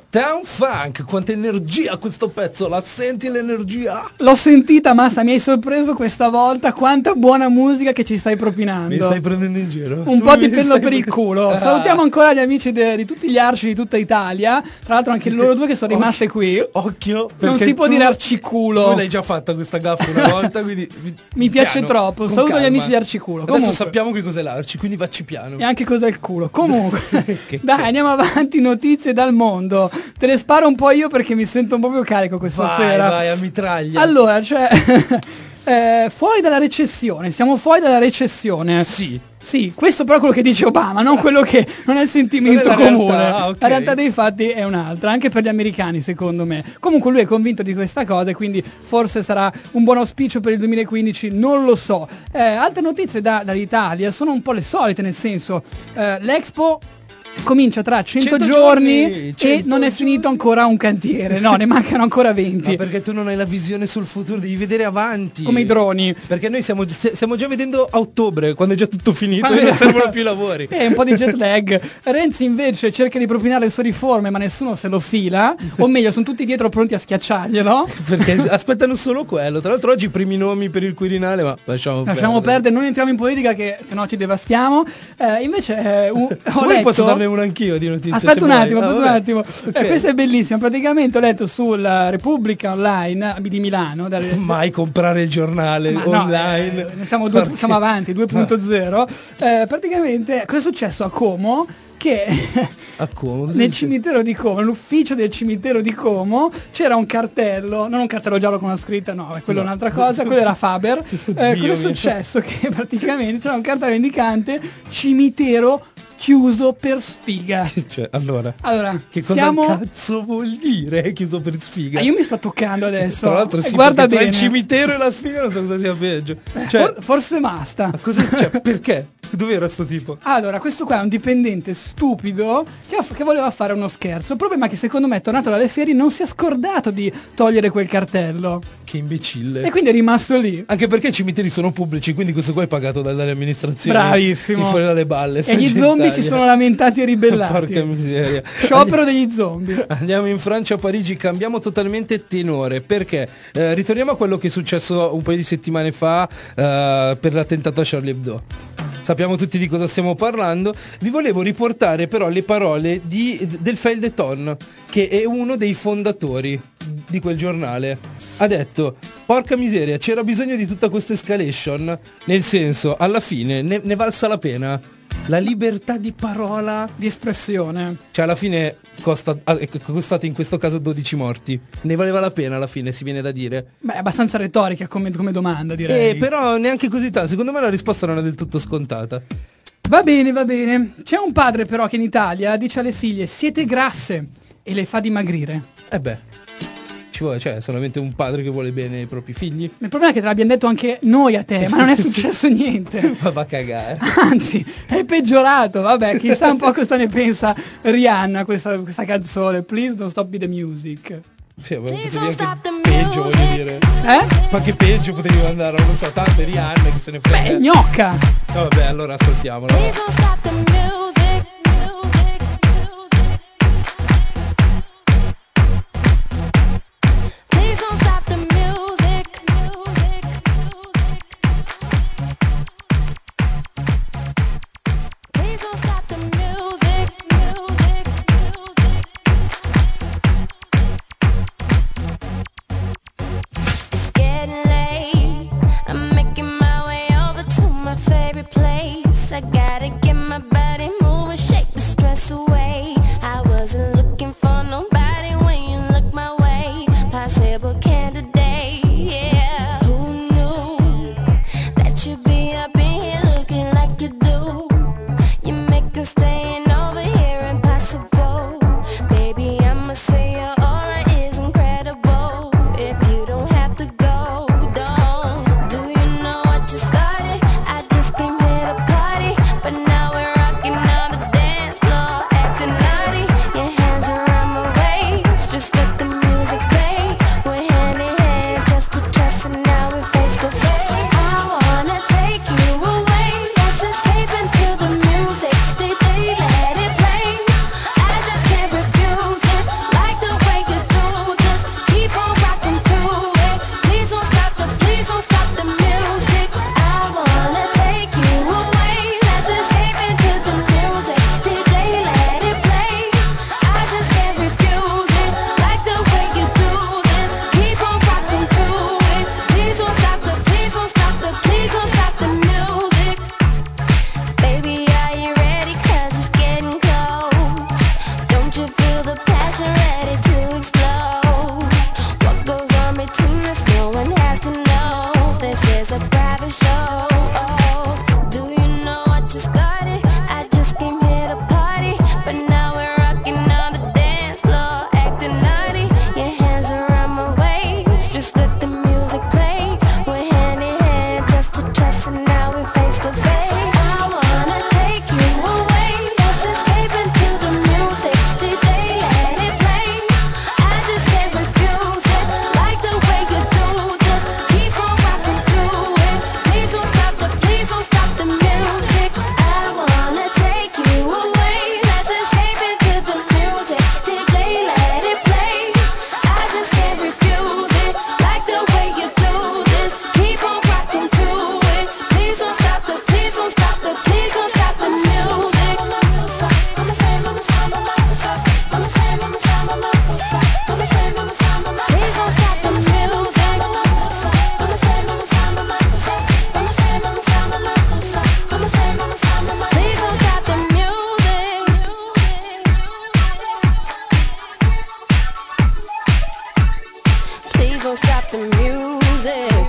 Uptown Funk, quanta energia questo pezzo, la senti l'energia? L'ho sentita, Massa, mi hai sorpreso questa volta, quanta buona musica che ci stai propinando. Mi stai prendendo in giro? Un Tu po' mi di pello stai per il pre- culo. Ah. Salutiamo ancora gli amici de- di tutti gli arci di tutta Italia, tra l'altro anche loro due che sono rimaste qui. Occhio, Non perché si può tu- dire arciculo. Tu l'hai già fatta questa gaffa una volta, quindi Mi piace piano, troppo. con Saluto gli calma. amici di Arciculo. Adesso Comunque. sappiamo che cos'è l'arci, quindi vacci piano. E anche cos'è il culo. Comunque, Che dai, andiamo avanti. Notizie dal mondo. Te le sparo un po' io perché mi sento un po' più carico questa Vai, sera. vai, a mitraglia. Allora, cioè, eh, fuori dalla recessione. Siamo fuori dalla recessione. Sì. Sì, questo però è quello che dice Obama, non quello che non è il sentimento Non è la comune. realtà, ah, ok. La realtà dei fatti è un'altra, anche per gli americani secondo me. Comunque lui è convinto di questa cosa e quindi forse sarà un buon auspicio per il duemilaquindici, non lo so. Eh, altre notizie da- dall'Italia sono un po' le solite, nel senso, eh, l'Expo comincia tra cento, cento giorni, giorni, e cento non è finito ancora un cantiere, no, ne mancano ancora venti. Ma perché tu non hai la visione sul futuro, devi vedere avanti. Come i droni. Perché noi stiamo, stiamo già vedendo a ottobre, quando è già tutto finito Ma- e non servono più i lavori. È un po' di jet lag. Renzi invece cerca di propinare le sue riforme, ma nessuno se lo fila. O meglio, sono tutti dietro pronti a schiacciarglielo. Perché aspettano solo quello. Tra l'altro oggi i primi nomi per il Quirinale, ma lasciamo, Lasciamo perdere, non entriamo in politica che sennò ci devastiamo. Eh, invece eh, un- Se ho vuoi letto... posso darne una anch'io di notizie. Aspetta se un vuoi. attimo, Ah, aspetta un vabbè. attimo. Ok. Eh, questo è bellissimo. Praticamente ho letto sulla Repubblica Online di Milano. dalle- Mai comprare il giornale Ma no, online. eh, siamo, due- Perché- siamo avanti, due punto zero. Eh, praticamente cosa è successo a Como? Che A Como, cosa nel dici? cimitero di Como, nell'ufficio del cimitero di Como, c'era un cartello, non un cartello giallo con una scritta, no, quello è un'altra cosa, quello era Faber. Eh, Dio cosa è mio. successo? Che praticamente c'era un cartello indicante cimitero chiuso per sfiga. Cioè, allora, Allora, che cosa siamo... cazzo vuol dire chiuso per sfiga? Ah, io mi sto toccando adesso. Tra l'altro Eh, sì, guarda perché tra bene. il cimitero e la sfiga non so cosa sia peggio. Cioè, For- forse basta. ma cosa, cioè, perché? Dov'era sto tipo? Allora, questo qua è un dipendente stupido che, ha- che voleva fare uno scherzo. Il problema è che secondo me, tornato dalle ferie, non si è scordato di togliere quel cartello. Che imbecille. E quindi è rimasto lì. Anche perché i cimiteri sono pubblici, quindi questo qua è pagato dalle amministrazioni. Bravissimo. Mi fuori dalle balle. sta E gli gente zombie Italia. si sono lamentati e ribellati. Porca miseria. Sciopero degli zombie. Andiamo in Francia, a Parigi, cambiamo totalmente tenore perché eh, ritorniamo a quello che è successo un paio di settimane fa eh, per l'attentato a Charlie Hebdo. Sappiamo tutti di cosa stiamo parlando. Vi volevo riportare però le parole di, del Feuilleton, che è uno dei fondatori di quel giornale. Ha detto: porca miseria, c'era bisogno di tutta questa escalation, nel senso, alla fine ne, ne valsa la pena. La libertà di parola, Di espressione. cioè alla fine costa, ah, è costata in questo caso dodici morti. Ne valeva la pena alla fine, si viene da dire. Beh, è abbastanza retorica come, come domanda, direi. Eh, però neanche così tanto. Secondo me la risposta non è del tutto scontata. Va bene, va bene. C'è un padre però che in Italia dice alle figlie siete grasse e le fa dimagrire. Eh beh, ci vuole, cioè, è solamente un padre che vuole bene ai propri figli. Il problema è che te l'abbiamo detto anche noi a te, ma non è successo niente. Ma va a cagare. Anzi, è peggiorato. Vabbè, chissà un po' cosa ne pensa Rihanna questa, questa canzone. Please don't stop the music. Sì, ma Please potevi don't anche stop the peggio, voglio music. dire. Eh? Ma che peggio potevi andare, non lo so, tanto è Rihanna che se ne frega. Beh, gnocca. No, vabbè, allora ascoltiamola. Please don't stop the music. Music, music. Please don't stop the music. Music, music. Please don't stop the music. Music, music. It's getting late. I'm making my way over to my favorite place. I gotta get my bag. please don't stop the music.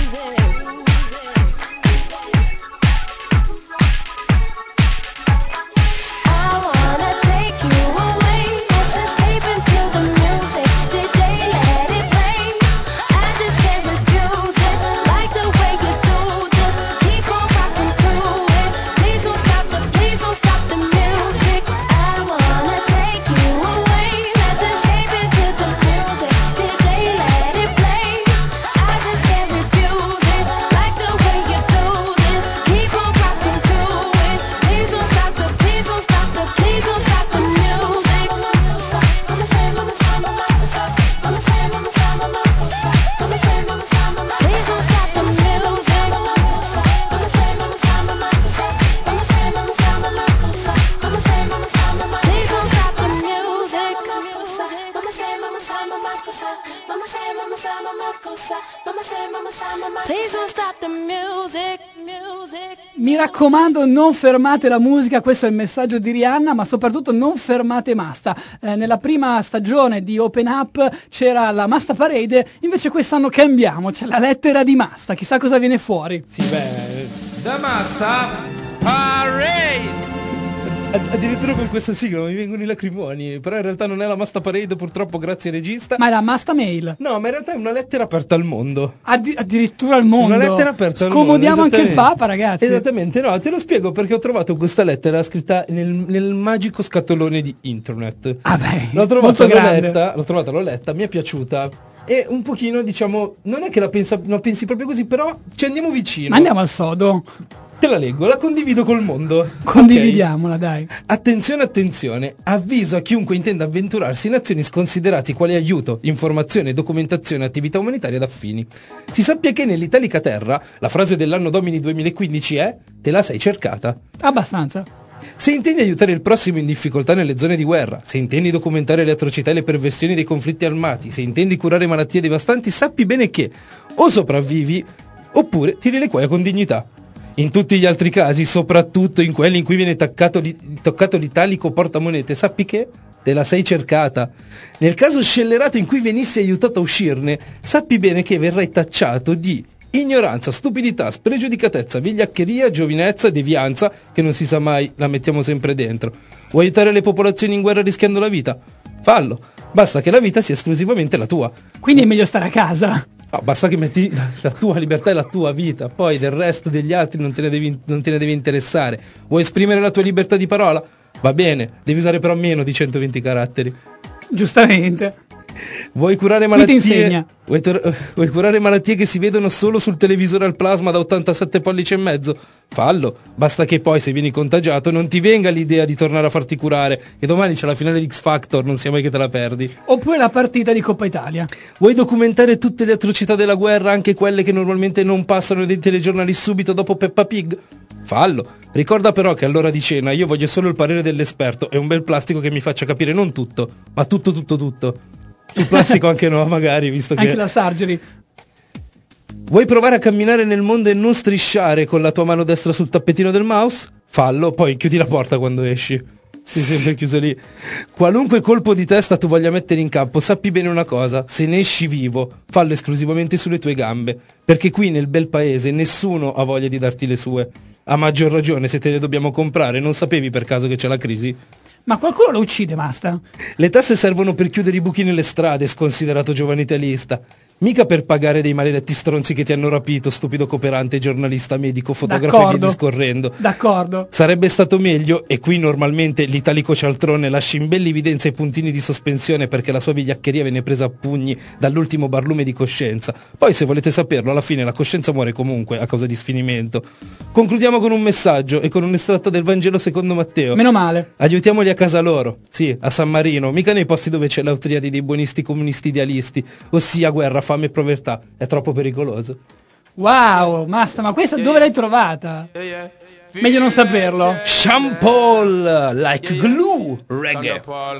Mi raccomando, non fermate la musica, questo è il messaggio di Rihanna, ma soprattutto non fermate Masta. Eh, nella prima stagione di Open Up c'era la Masta Parade, invece quest'anno cambiamo, c'è la lettera di Masta, chissà cosa viene fuori. Sì, beh, da Masta Parade! Ad- addirittura con questa sigla mi vengono i lacrimoni, però in realtà non è la Masta Parade, purtroppo, grazie regista. Ma è la Masta Mail. No, ma in realtà è una lettera aperta al mondo. Addi- addirittura al mondo. Una lettera aperta al mondo. Scomodiamo anche il esattamente. Papa, ragazzi. Esattamente, no, te lo spiego perché ho trovato questa lettera scritta nel, nel magico scatolone di internet. Ah beh, l'ho trovata, molto l'ho grande. letta, l'ho trovata, l'ho letta, mi è piaciuta. E un pochino, diciamo, non è che la pensa, non pensi proprio così, però ci andiamo vicino. Ma andiamo al sodo. Te la leggo, la condivido col mondo. Condividiamola, dai. Attenzione, attenzione, avviso a chiunque intenda avventurarsi in azioni sconsiderati quali aiuto, informazione, documentazione, attività umanitaria ed affini. Si sappia che nell'Italica Terra la frase dell'anno domini duemilaquindici è te la sei cercata. Abbastanza. Se intendi aiutare il prossimo in difficoltà nelle zone di guerra, se intendi documentare le atrocità e le perversioni dei conflitti armati, se intendi curare malattie devastanti, sappi bene che o sopravvivi oppure tiri le cuoia con dignità. In tutti gli altri casi, soprattutto in quelli in cui viene taccato li- toccato l'italico portamonete, sappi che te la sei cercata. Nel caso scellerato in cui venissi aiutato a uscirne, sappi bene che verrai tacciato di ignoranza, stupidità, spregiudicatezza, vigliaccheria, giovinezza, devianza, che non si sa mai, la mettiamo sempre dentro. Vuoi aiutare le popolazioni in guerra rischiando la vita? Fallo, basta che la vita sia esclusivamente la tua. Quindi è meglio stare a casa. No, basta che metti la tua libertà e la tua vita, poi del resto degli altri non te ne devi, non te ne devi interessare. Vuoi esprimere la tua libertà di parola? Va bene, devi usare però meno di centoventi caratteri. Giustamente. Vuoi curare Qui ti malattie? insegna. Vuoi, tor- vuoi curare malattie che si vedono solo sul televisore al plasma da ottantasette pollici e mezzo? Fallo, basta che poi se vieni contagiato non ti venga l'idea di tornare a farti curare, che domani c'è la finale di X Factor, non sia mai che te la perdi. Oppure la partita di Coppa Italia. Vuoi documentare tutte le atrocità della guerra, anche quelle che normalmente non passano dei telegiornali subito dopo Peppa Pig? Fallo. Ricorda però che all'ora di cena io voglio solo il parere dell'esperto e un bel plastico che mi faccia capire non tutto, ma tutto tutto tutto. Sul plastico anche no, magari, visto che... Anche la Sargery. Vuoi provare a camminare nel mondo e non strisciare con la tua mano destra sul tappetino del mouse? Fallo, poi chiudi la porta quando esci. Sei sempre chiuso lì. Qualunque colpo di testa tu voglia mettere in campo, sappi bene una cosa: se ne esci vivo, fallo esclusivamente sulle tue gambe, perché qui nel bel paese nessuno ha voglia di darti le sue. A maggior ragione se te le dobbiamo comprare, non sapevi per caso che c'è la crisi? Ma qualcuno lo uccide, basta. Le tasse servono per chiudere i buchi nelle strade, sconsiderato giovane italista. Mica per pagare dei maledetti stronzi che ti hanno rapito, stupido cooperante, giornalista, medico, fotografo e via D'accordo. discorrendo. D'accordo. Sarebbe stato meglio, e qui normalmente l'italico cialtrone lascia in bella evidenza i puntini di sospensione perché la sua vigliaccheria viene presa a pugni dall'ultimo barlume di coscienza. Poi se volete saperlo, alla fine la coscienza muore comunque a causa di sfinimento. Concludiamo con un messaggio e con un estratto del Vangelo secondo Matteo. Meno male. Aiutiamoli a casa loro, sì, a San Marino, mica nei posti dove c'è l'autriade dei buonisti comunisti idealisti, ossia guerra, fame e povertà. È troppo pericoloso. Wow, Masta, ma questa dove l'hai trovata? Meglio non saperlo. Sean Paul, like glue, reggae.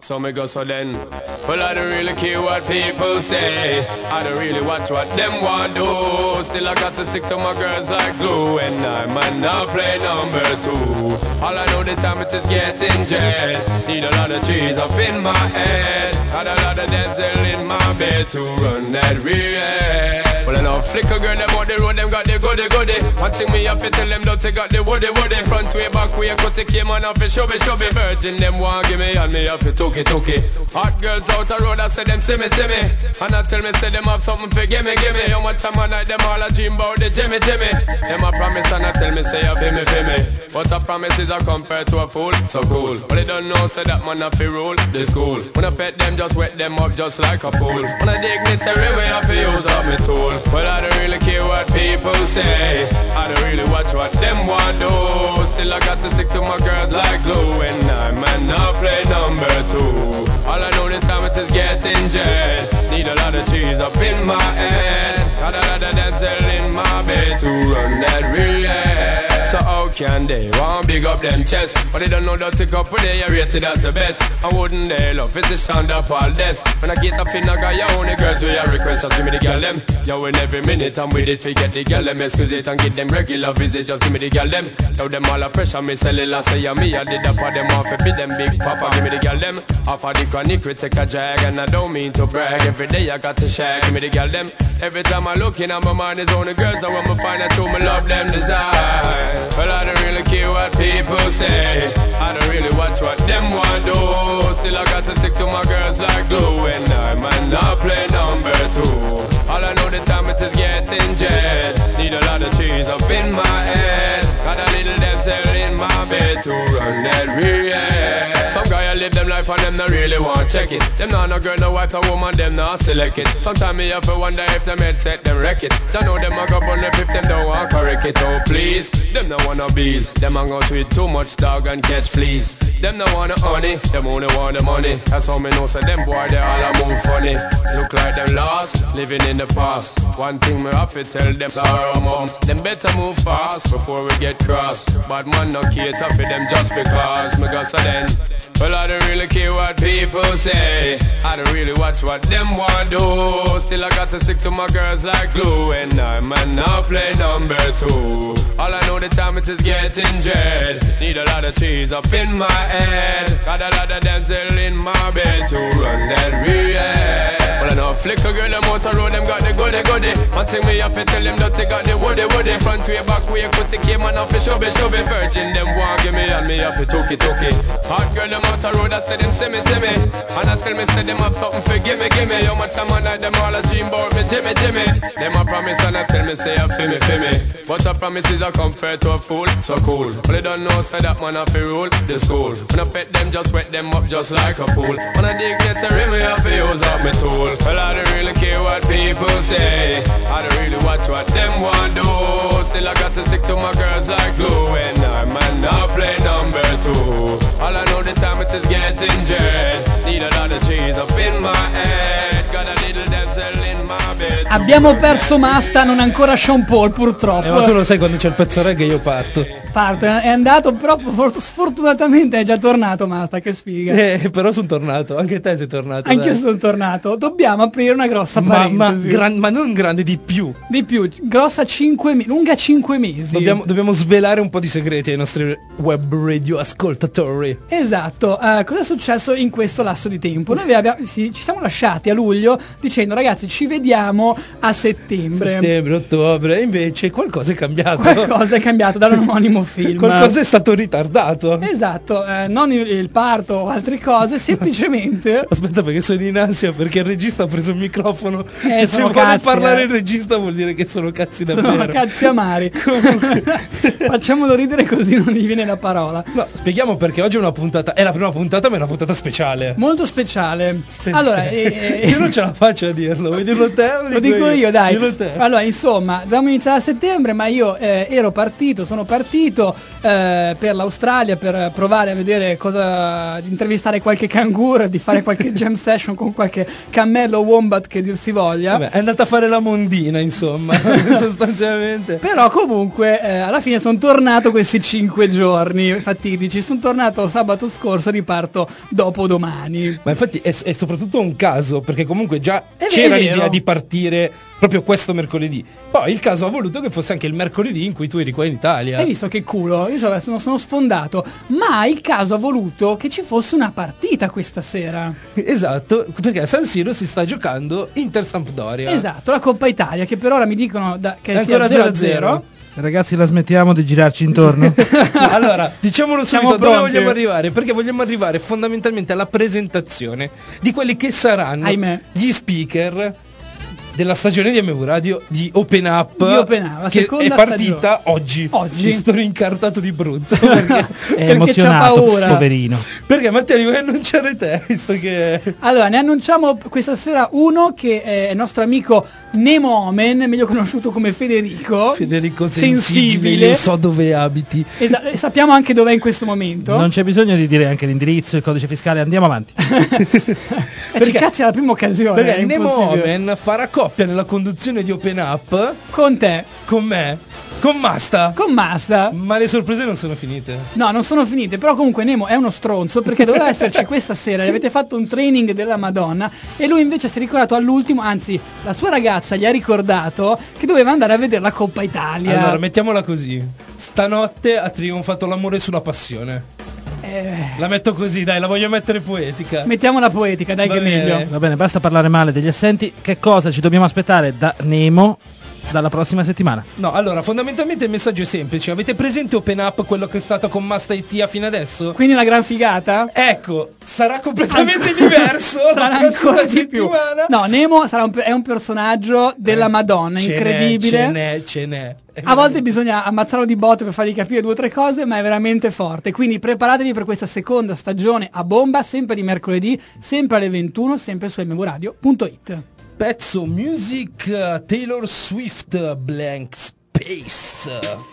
So me go so then. Well, I don't really care what people say. I don't really watch what them want do. Still I got to stick to my girls like glue. And I might not play number two. All I know the time it is getting jet. Need a lot of trees up in my head. Got a lot of Denzel in my bed to run that real. Well, I know flicker girl, them on the road, them got the goody goody. One thing me have to tell them, don't they got the woody woody. Front way, back way, cut the came on off it, show me, show me. Virgin, them want give me, and me have to took it, took it. Hot girls out the road, I say them see me, see me. And I tell me, say them have something for gimme, gimme. How much time I night, them all a dream about the Jimmy, Jimmy. Them a promise, and I tell me, say, I feel me, feel me. But a promise is a compared to a fool, so cool. But they don't know, say that man have to rule the school. When I pet them, just wet them up just like a pool. When I dignitary way, I feel use up me tool. Well, I don't really care what people say. I don't really watch what them want do. Still I got to stick to my girls like glue. And I might not play number two. All I know the time it is getting jet. Need a lot of cheese up in my head. Got a lot of Denzel in my bed to run that relay. So how can they want big up them chest? But they don't know that to couple they are rated as the best. I wouldn't they love it's the sound of all this. When I get up in I got your only girls with your request, just give me the girl them. Yo, in every minute I'm with it, forget the girl them. Excuse it and get them regular visit, just give me the girl them. Now them all a pressure, me sell it and say yeah, me I did up for them off a bit them big papa, give me the girl them. Off of the chronic we take a drag and I don't mean to brag. Every day I got to shag, give me the girl them. Every time I look in on my mind is only girls, I want me find out who me love them design. Well, I don't really care what people say. I don't really watch what them want do. Still I got to stick to my girls like glue. And I might not play number two. All I know the time it is getting jet. Need a lot of cheese up in my head. Got a little Denzel in my bed to run that real. Some guy I live them life and them not really want check it. Them not no girl, no wife, no woman, them not select it. Sometimes me have to wonder if them headset them wreck it. Don't know them a go burn if them don't want correct it. Oh please, them no wanna bees. Them a go tweet too much dog and catch fleas. Them no wanna honey, them only want the money. That's how me know so them boy they all a move funny. Look like them lost, living in the past. One thing me have to tell them sorrow mom. Them better move fast before we get cross. Bad man no cater for them just because me got so then. Well, I don't really care what people say. I don't really watch what them want do. Still I got to stick to my girls like glue. And I might not play number two. All I know the time it is getting jet. Need a lot of cheese up in my head. Got a lot of Denzel in my bed to run that real. Well, I know flicker girl, them out the road, them got the goody goody. One thing me have to tell them that they got the woody woody. Front way, back way, cut the came and off the shove it, shove it. Virgin, them want give me and me have to took it, took it. Hot girl, them out the road, I say them see me, see me. And I tell me, say them have something for gimme, gimme. How much time I night, them all a dream about me, Jimmy, Jimmy. Them a promise and I tell me, say I feel me, feel me. But a promise is a comfort to a fool, so cool. But they don't know, say that man have to rule the school. When I pet them, just wet them up just like a pool. When I dig get a rim, me have to use up my tool. Well, I don't really care what people say. I don't really watch what them want do. Still I got to stick to my girls like glue. And I might not play number two. All I know the time it is getting jet. Need a lot of cheese up in my head. Got a little Denzel in my bed. Abbiamo perso Masta, non ancora Sean Paul purtroppo. Eh, ma tu lo sai quando c'è il pezzo reggae io parto. Parte, è andato però for- sfortunatamente è già tornato Masta, che sfiga. Eh, però sono tornato, anche te sei tornato. Anche io dai. sono tornato. Dobbiamo aprire una grossa Ma, ma, parentesi. gran- ma non grande, di più. Di più, grossa cinque mesi, lunga cinque mesi. Dobbiamo, dobbiamo svelare un po' di segreti ai nostri web radio ascoltatori. Esatto, eh, cosa è successo in questo lasso di tempo? Noi vi abbiamo, sì, ci siamo lasciati a luglio dicendo ragazzi ci vediamo a settembre. Settembre, ottobre, e invece qualcosa è cambiato. Qualcosa è cambiato dall'omonimo film. Qualcosa è stato ritardato. Esatto, eh, non il, il parto o altre cose, semplicemente... Aspetta perché sono in ansia perché il regista ha preso il microfono Eh, e se sono vuole cazzi, parlare eh. il regista vuol dire che sono cazzi davvero. Sono cazzi amari. Facciamolo ridere così non gli viene la parola. No, spieghiamo perché oggi è una puntata, è la prima puntata ma è una puntata speciale. Molto speciale. Allora, eh, eh, io non ce la faccio a dirlo, vuoi dirlo te o lo dico io, dai. Dillo te. Allora, insomma, dovevamo iniziare a settembre, ma io eh, ero partito, sono partito partito eh, per l'Australia per provare a vedere cosa, di intervistare qualche canguro, di fare qualche jam session con qualche cammello wombat che dir si voglia. Vabbè, è andata a fare la mondina, insomma, sostanzialmente. Però comunque eh, alla fine sono tornato questi cinque giorni fatidici, sono tornato sabato scorso e riparto dopo domani. Ma infatti è, è soprattutto un caso, perché comunque già È c'era vero. l'idea di partire proprio questo mercoledì. Poi il caso ha voluto che fosse anche il mercoledì in cui tu eri qua in Italia. Hai visto che culo? Io cioè, sono, sono sfondato, ma il caso ha voluto che ci fosse una partita questa sera. Esatto, perché a San Siro si sta giocando Inter-Sampdoria. Esatto, la Coppa Italia, che per ora mi dicono da, che È sia ancora zero a zero a zero. zero. Ragazzi, la smettiamo di girarci intorno? Allora, diciamolo Siamo subito dove pronti. vogliamo arrivare, perché vogliamo arrivare fondamentalmente alla presentazione di quelli che saranno Ahimè. gli speaker della stagione di M V Radio di Open Up, Di Open Up, la che seconda è partita stagione. oggi. Oggi. Mi sto rincartato di brutto perché, È Perché emozionato, c'ha paura. poverino. perché Matteo vuoi annunciare te, visto che Allora, ne annunciamo questa sera uno che è il nostro amico Nemo Omen, meglio conosciuto come Federico. Federico Sensibile, Sensibile. io so dove abiti. Esa- e sappiamo anche dov'è in questo momento. Non c'è bisogno di dire anche l'indirizzo, il codice fiscale, andiamo avanti. Eh, ci cazzi alla prima occasione. Perché è Nemo impossibile. Omen farà coppia nella conduzione di Open Up Con te, con me, con Masta. con Masta. Ma le sorprese non sono finite. No, non sono finite, però comunque Nemo è uno stronzo perché doveva esserci questa sera, gli avete fatto un training della Madonna e lui invece si è ricordato all'ultimo, anzi la sua ragazza gli ha ricordato che doveva andare a vedere la Coppa Italia. Allora, mettiamola così. Stanotte ha trionfato l'amore sulla passione. Eh, La metto così, dai, la voglio mettere poetica. mettiamola poetica, dai Va che è bene. meglio. Va bene, basta parlare male degli assenti. Che cosa ci dobbiamo aspettare da Nemo dalla prossima settimana? No, allora, fondamentalmente il messaggio è semplice. Avete presente Open Up, quello che è stato con Masta e Tia fino adesso? Quindi una gran figata? Ecco, sarà completamente diverso. Sarà la prossima ancora di più. settimana. No, Nemo sarà un pe- è un personaggio della Madonna, Ce n'è, incredibile. Ce n'è, ce n'è. A volte bisogna ammazzarlo di botte per fargli capire due o tre cose, ma è veramente forte. Quindi preparatevi per questa seconda stagione a bomba, sempre di mercoledì, sempre alle ventuno, sempre su m v radio punto it. Pezzo music, uh, Taylor Swift, Blank Space.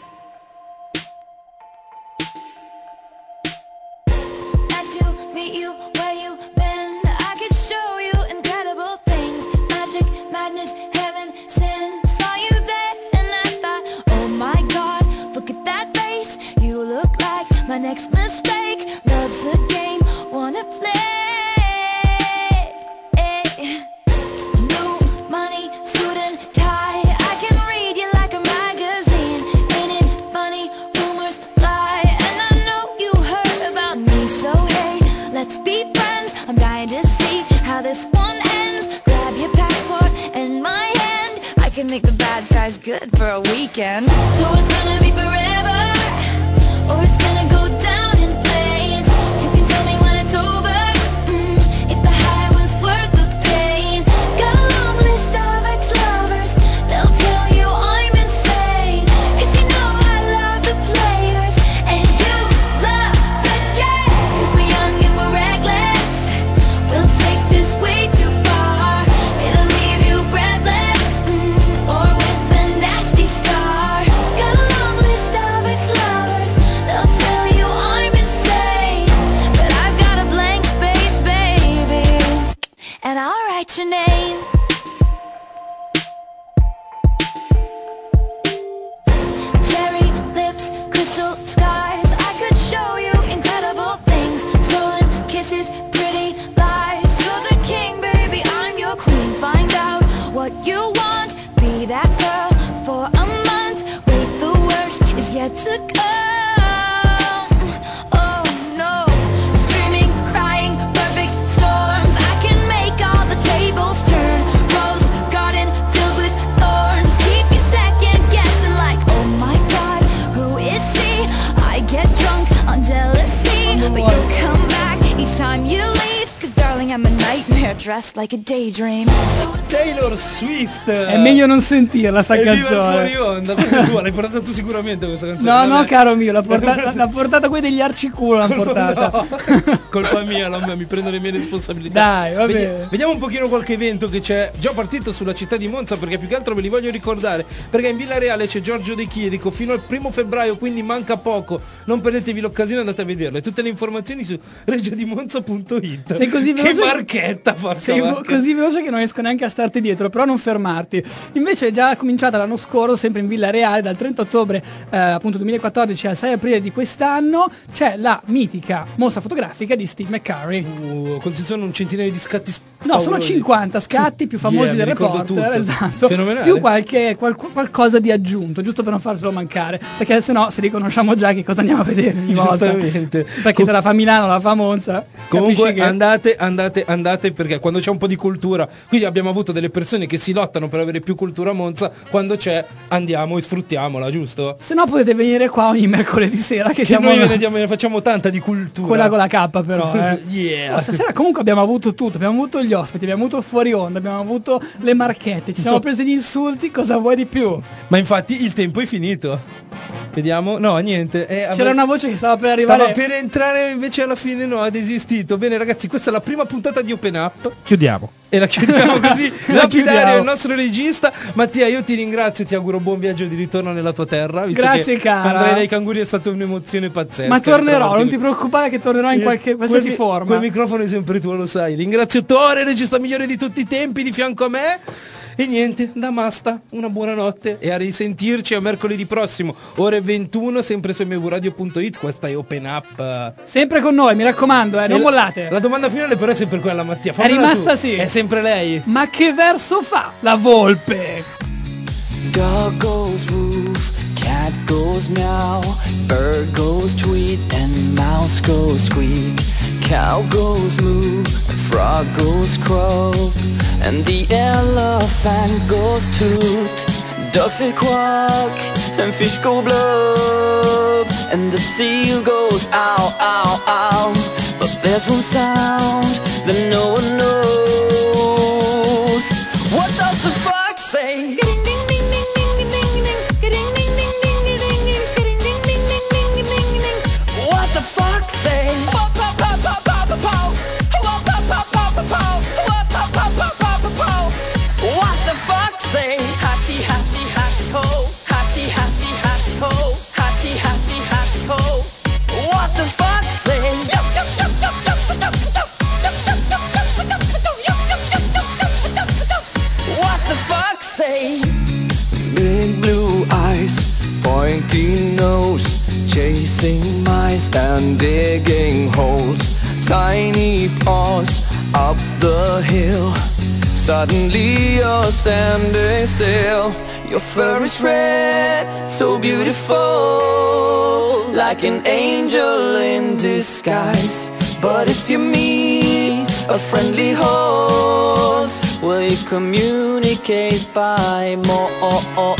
Nice to meet you, where you been? I could show you incredible things. Magic, madness, heaven, sin. Saw you there and I thought, oh my god, look at that face. You look like my next mistake. Love's a game, wanna play. New money, suit and tie. I can read you like a magazine. Ain't it funny? Rumors fly, and I know you heard about me. So hey, let's be friends. I'm dying to see how this one ends. Grab your passport and my hand. I can make the bad guys good for a weekend. So it's gonna be forever, or it's gonna go down in flames. You can tell me when it's over, mm, if the high was worth the pain. Got a long list of ex-lovers, they'll tell you I'm insane. Cause you know I love the players, and you love the game. Cause we're young and we're reckless, we'll take this way too far. It'll leave you breathless, mm, or with a nasty scar. Got a long list of ex-lovers, they'll tell you I'm insane. But I've got a blank space, baby, and I'll write your name. Cherry lips, crystal skies. I could show you incredible things. Stolen kisses, pretty lies. You're the king, baby, I'm your queen. Find out what you want. Be that girl for a month. Wait, the worst is yet to come. Oh no. Screaming, crying, perfect storms. I can make all the tables turn. Rose garden filled with thorns. Keep you second guessing like, oh my god, who is she? I get drunk on jealousy, but you'll come back each time you leave. Cause darling, I'm a nightmare dressed like a daydream. Taylor Swift. È meglio non sentirla sta E viva il canzone. fuori onda, perché tu l'hai portata tu sicuramente questa canzone. No, no, vabbè. caro mio, l'ha portata, l'ha portata quei degli arciculo, l'hanno portata. No, colpa mia, no, mi prendo le mie responsabilità. Dai, va Vedi- bene. Vediamo un pochino qualche evento che c'è già partito sulla città di Monza, perché più che altro ve li voglio ricordare, perché in Villareale c'è Giorgio De Chirico fino al primo febbraio, quindi manca poco. Non perdetevi l'occasione, andate a vederlo. E tutte le informazioni su reggiodimonza punto it. Sei così che veloce- marchetta, porca Sei vo- vacca. così veloce che non riesco neanche a starti dietro, però non fermarti. Invece è già cominciata l'anno scorso, sempre in Villareale, dal trenta ottobre eh, appunto duemilaquattordici al sei aprile di quest'anno, c'è la mitica mostra fotografica di Steve McCurry. Uh, quanti sono un centinaio di scatti sp- No, sono paurosi. cinquanta scatti più famosi Yeah, del mi ricordo Reporter, tutto. esatto. Fenomenale. Più qualche qual- qualcosa di aggiunto, giusto per non farcelo mancare, perché sennò se riconosciamo già che cosa andiamo a vedere ogni volta. Giustamente. Perché Com- se la fa Milano, la fa Monza. Comunque capisci che- andate, andate, andate, perché quando c'è un po' di cultura, qui abbiamo avuto delle persone che si lottano per avere più cultura a Monza, quando c'è andiamo e sfruttiamola, giusto? Se no potete venire qua ogni mercoledì sera che, Che siamo noi ve ne, diamo- ne facciamo tanta di cultura. quella con la K però. Eh. Yeah. Oh, stasera comunque abbiamo avuto tutto, abbiamo avuto gli ospiti, abbiamo avuto il fuori onda, abbiamo avuto le marchette, ci siamo presi gli insulti, cosa vuoi di più? Ma infatti il tempo è finito. Vediamo, no, niente. eh, C'era vabbè. una voce che stava per arrivare. Stava per entrare, invece alla fine no, ha desistito. Bene ragazzi, questa è la prima puntata di Open Up. Chiudiamo. E la chiudiamo così. La Lapidario chiudiamo. è il nostro regista. Mattia, io ti ringrazio, ti auguro buon viaggio di ritorno nella tua terra. Visto Grazie, che cara. Andrea dai Canguri è stata un'emozione pazzesca. Ma tornerò, ritrovarti non qui. ti preoccupare che tornerò in qualche qualsiasi Quel mi- forma. Quel microfono è sempre tuo, lo sai. Ringrazio Tore, regista migliore di tutti i tempi, di fianco a me. E niente, da Masta, una buona notte e a risentirci a mercoledì prossimo, ore ventuno, sempre su m v radio punto it. Questa è Open Up. Sempre con noi, mi raccomando, eh, non E la- mollate. La domanda finale però è sempre quella, Mattia. È Fammela rimasta tu. sì. È sempre lei. Ma che verso fa la volpe? Dog goes woof, cat goes meow, bird goes tweet, and mouse goes squeak. Cow goes moo, frog goes croak, and the elephant goes toot. Ducks say quack, and fish go blub, and the seal goes ow, ow, ow. But there's one sound that no one knows. What does the fox say? What the fox say? What the fox say? Hatty, hatty, hatty ho, hatty, hatty, hatty ho, hatty, hatty, hatty ho. What the fox say? What the fox say? Big blue eyes, pointy nose, chasing mice and digging holes. Tiny paws up the hill. Suddenly you're standing still. Your fur is red, so beautiful, like an angel in disguise. But if you meet a friendly horse, will you communicate by more, more,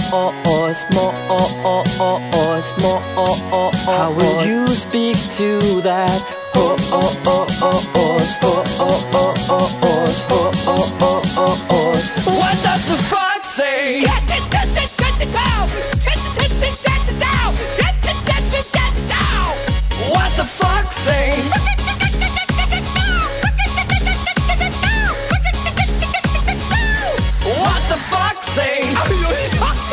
more? How will you speak to that horse? What does the fox say? What the fox say? What the fox say?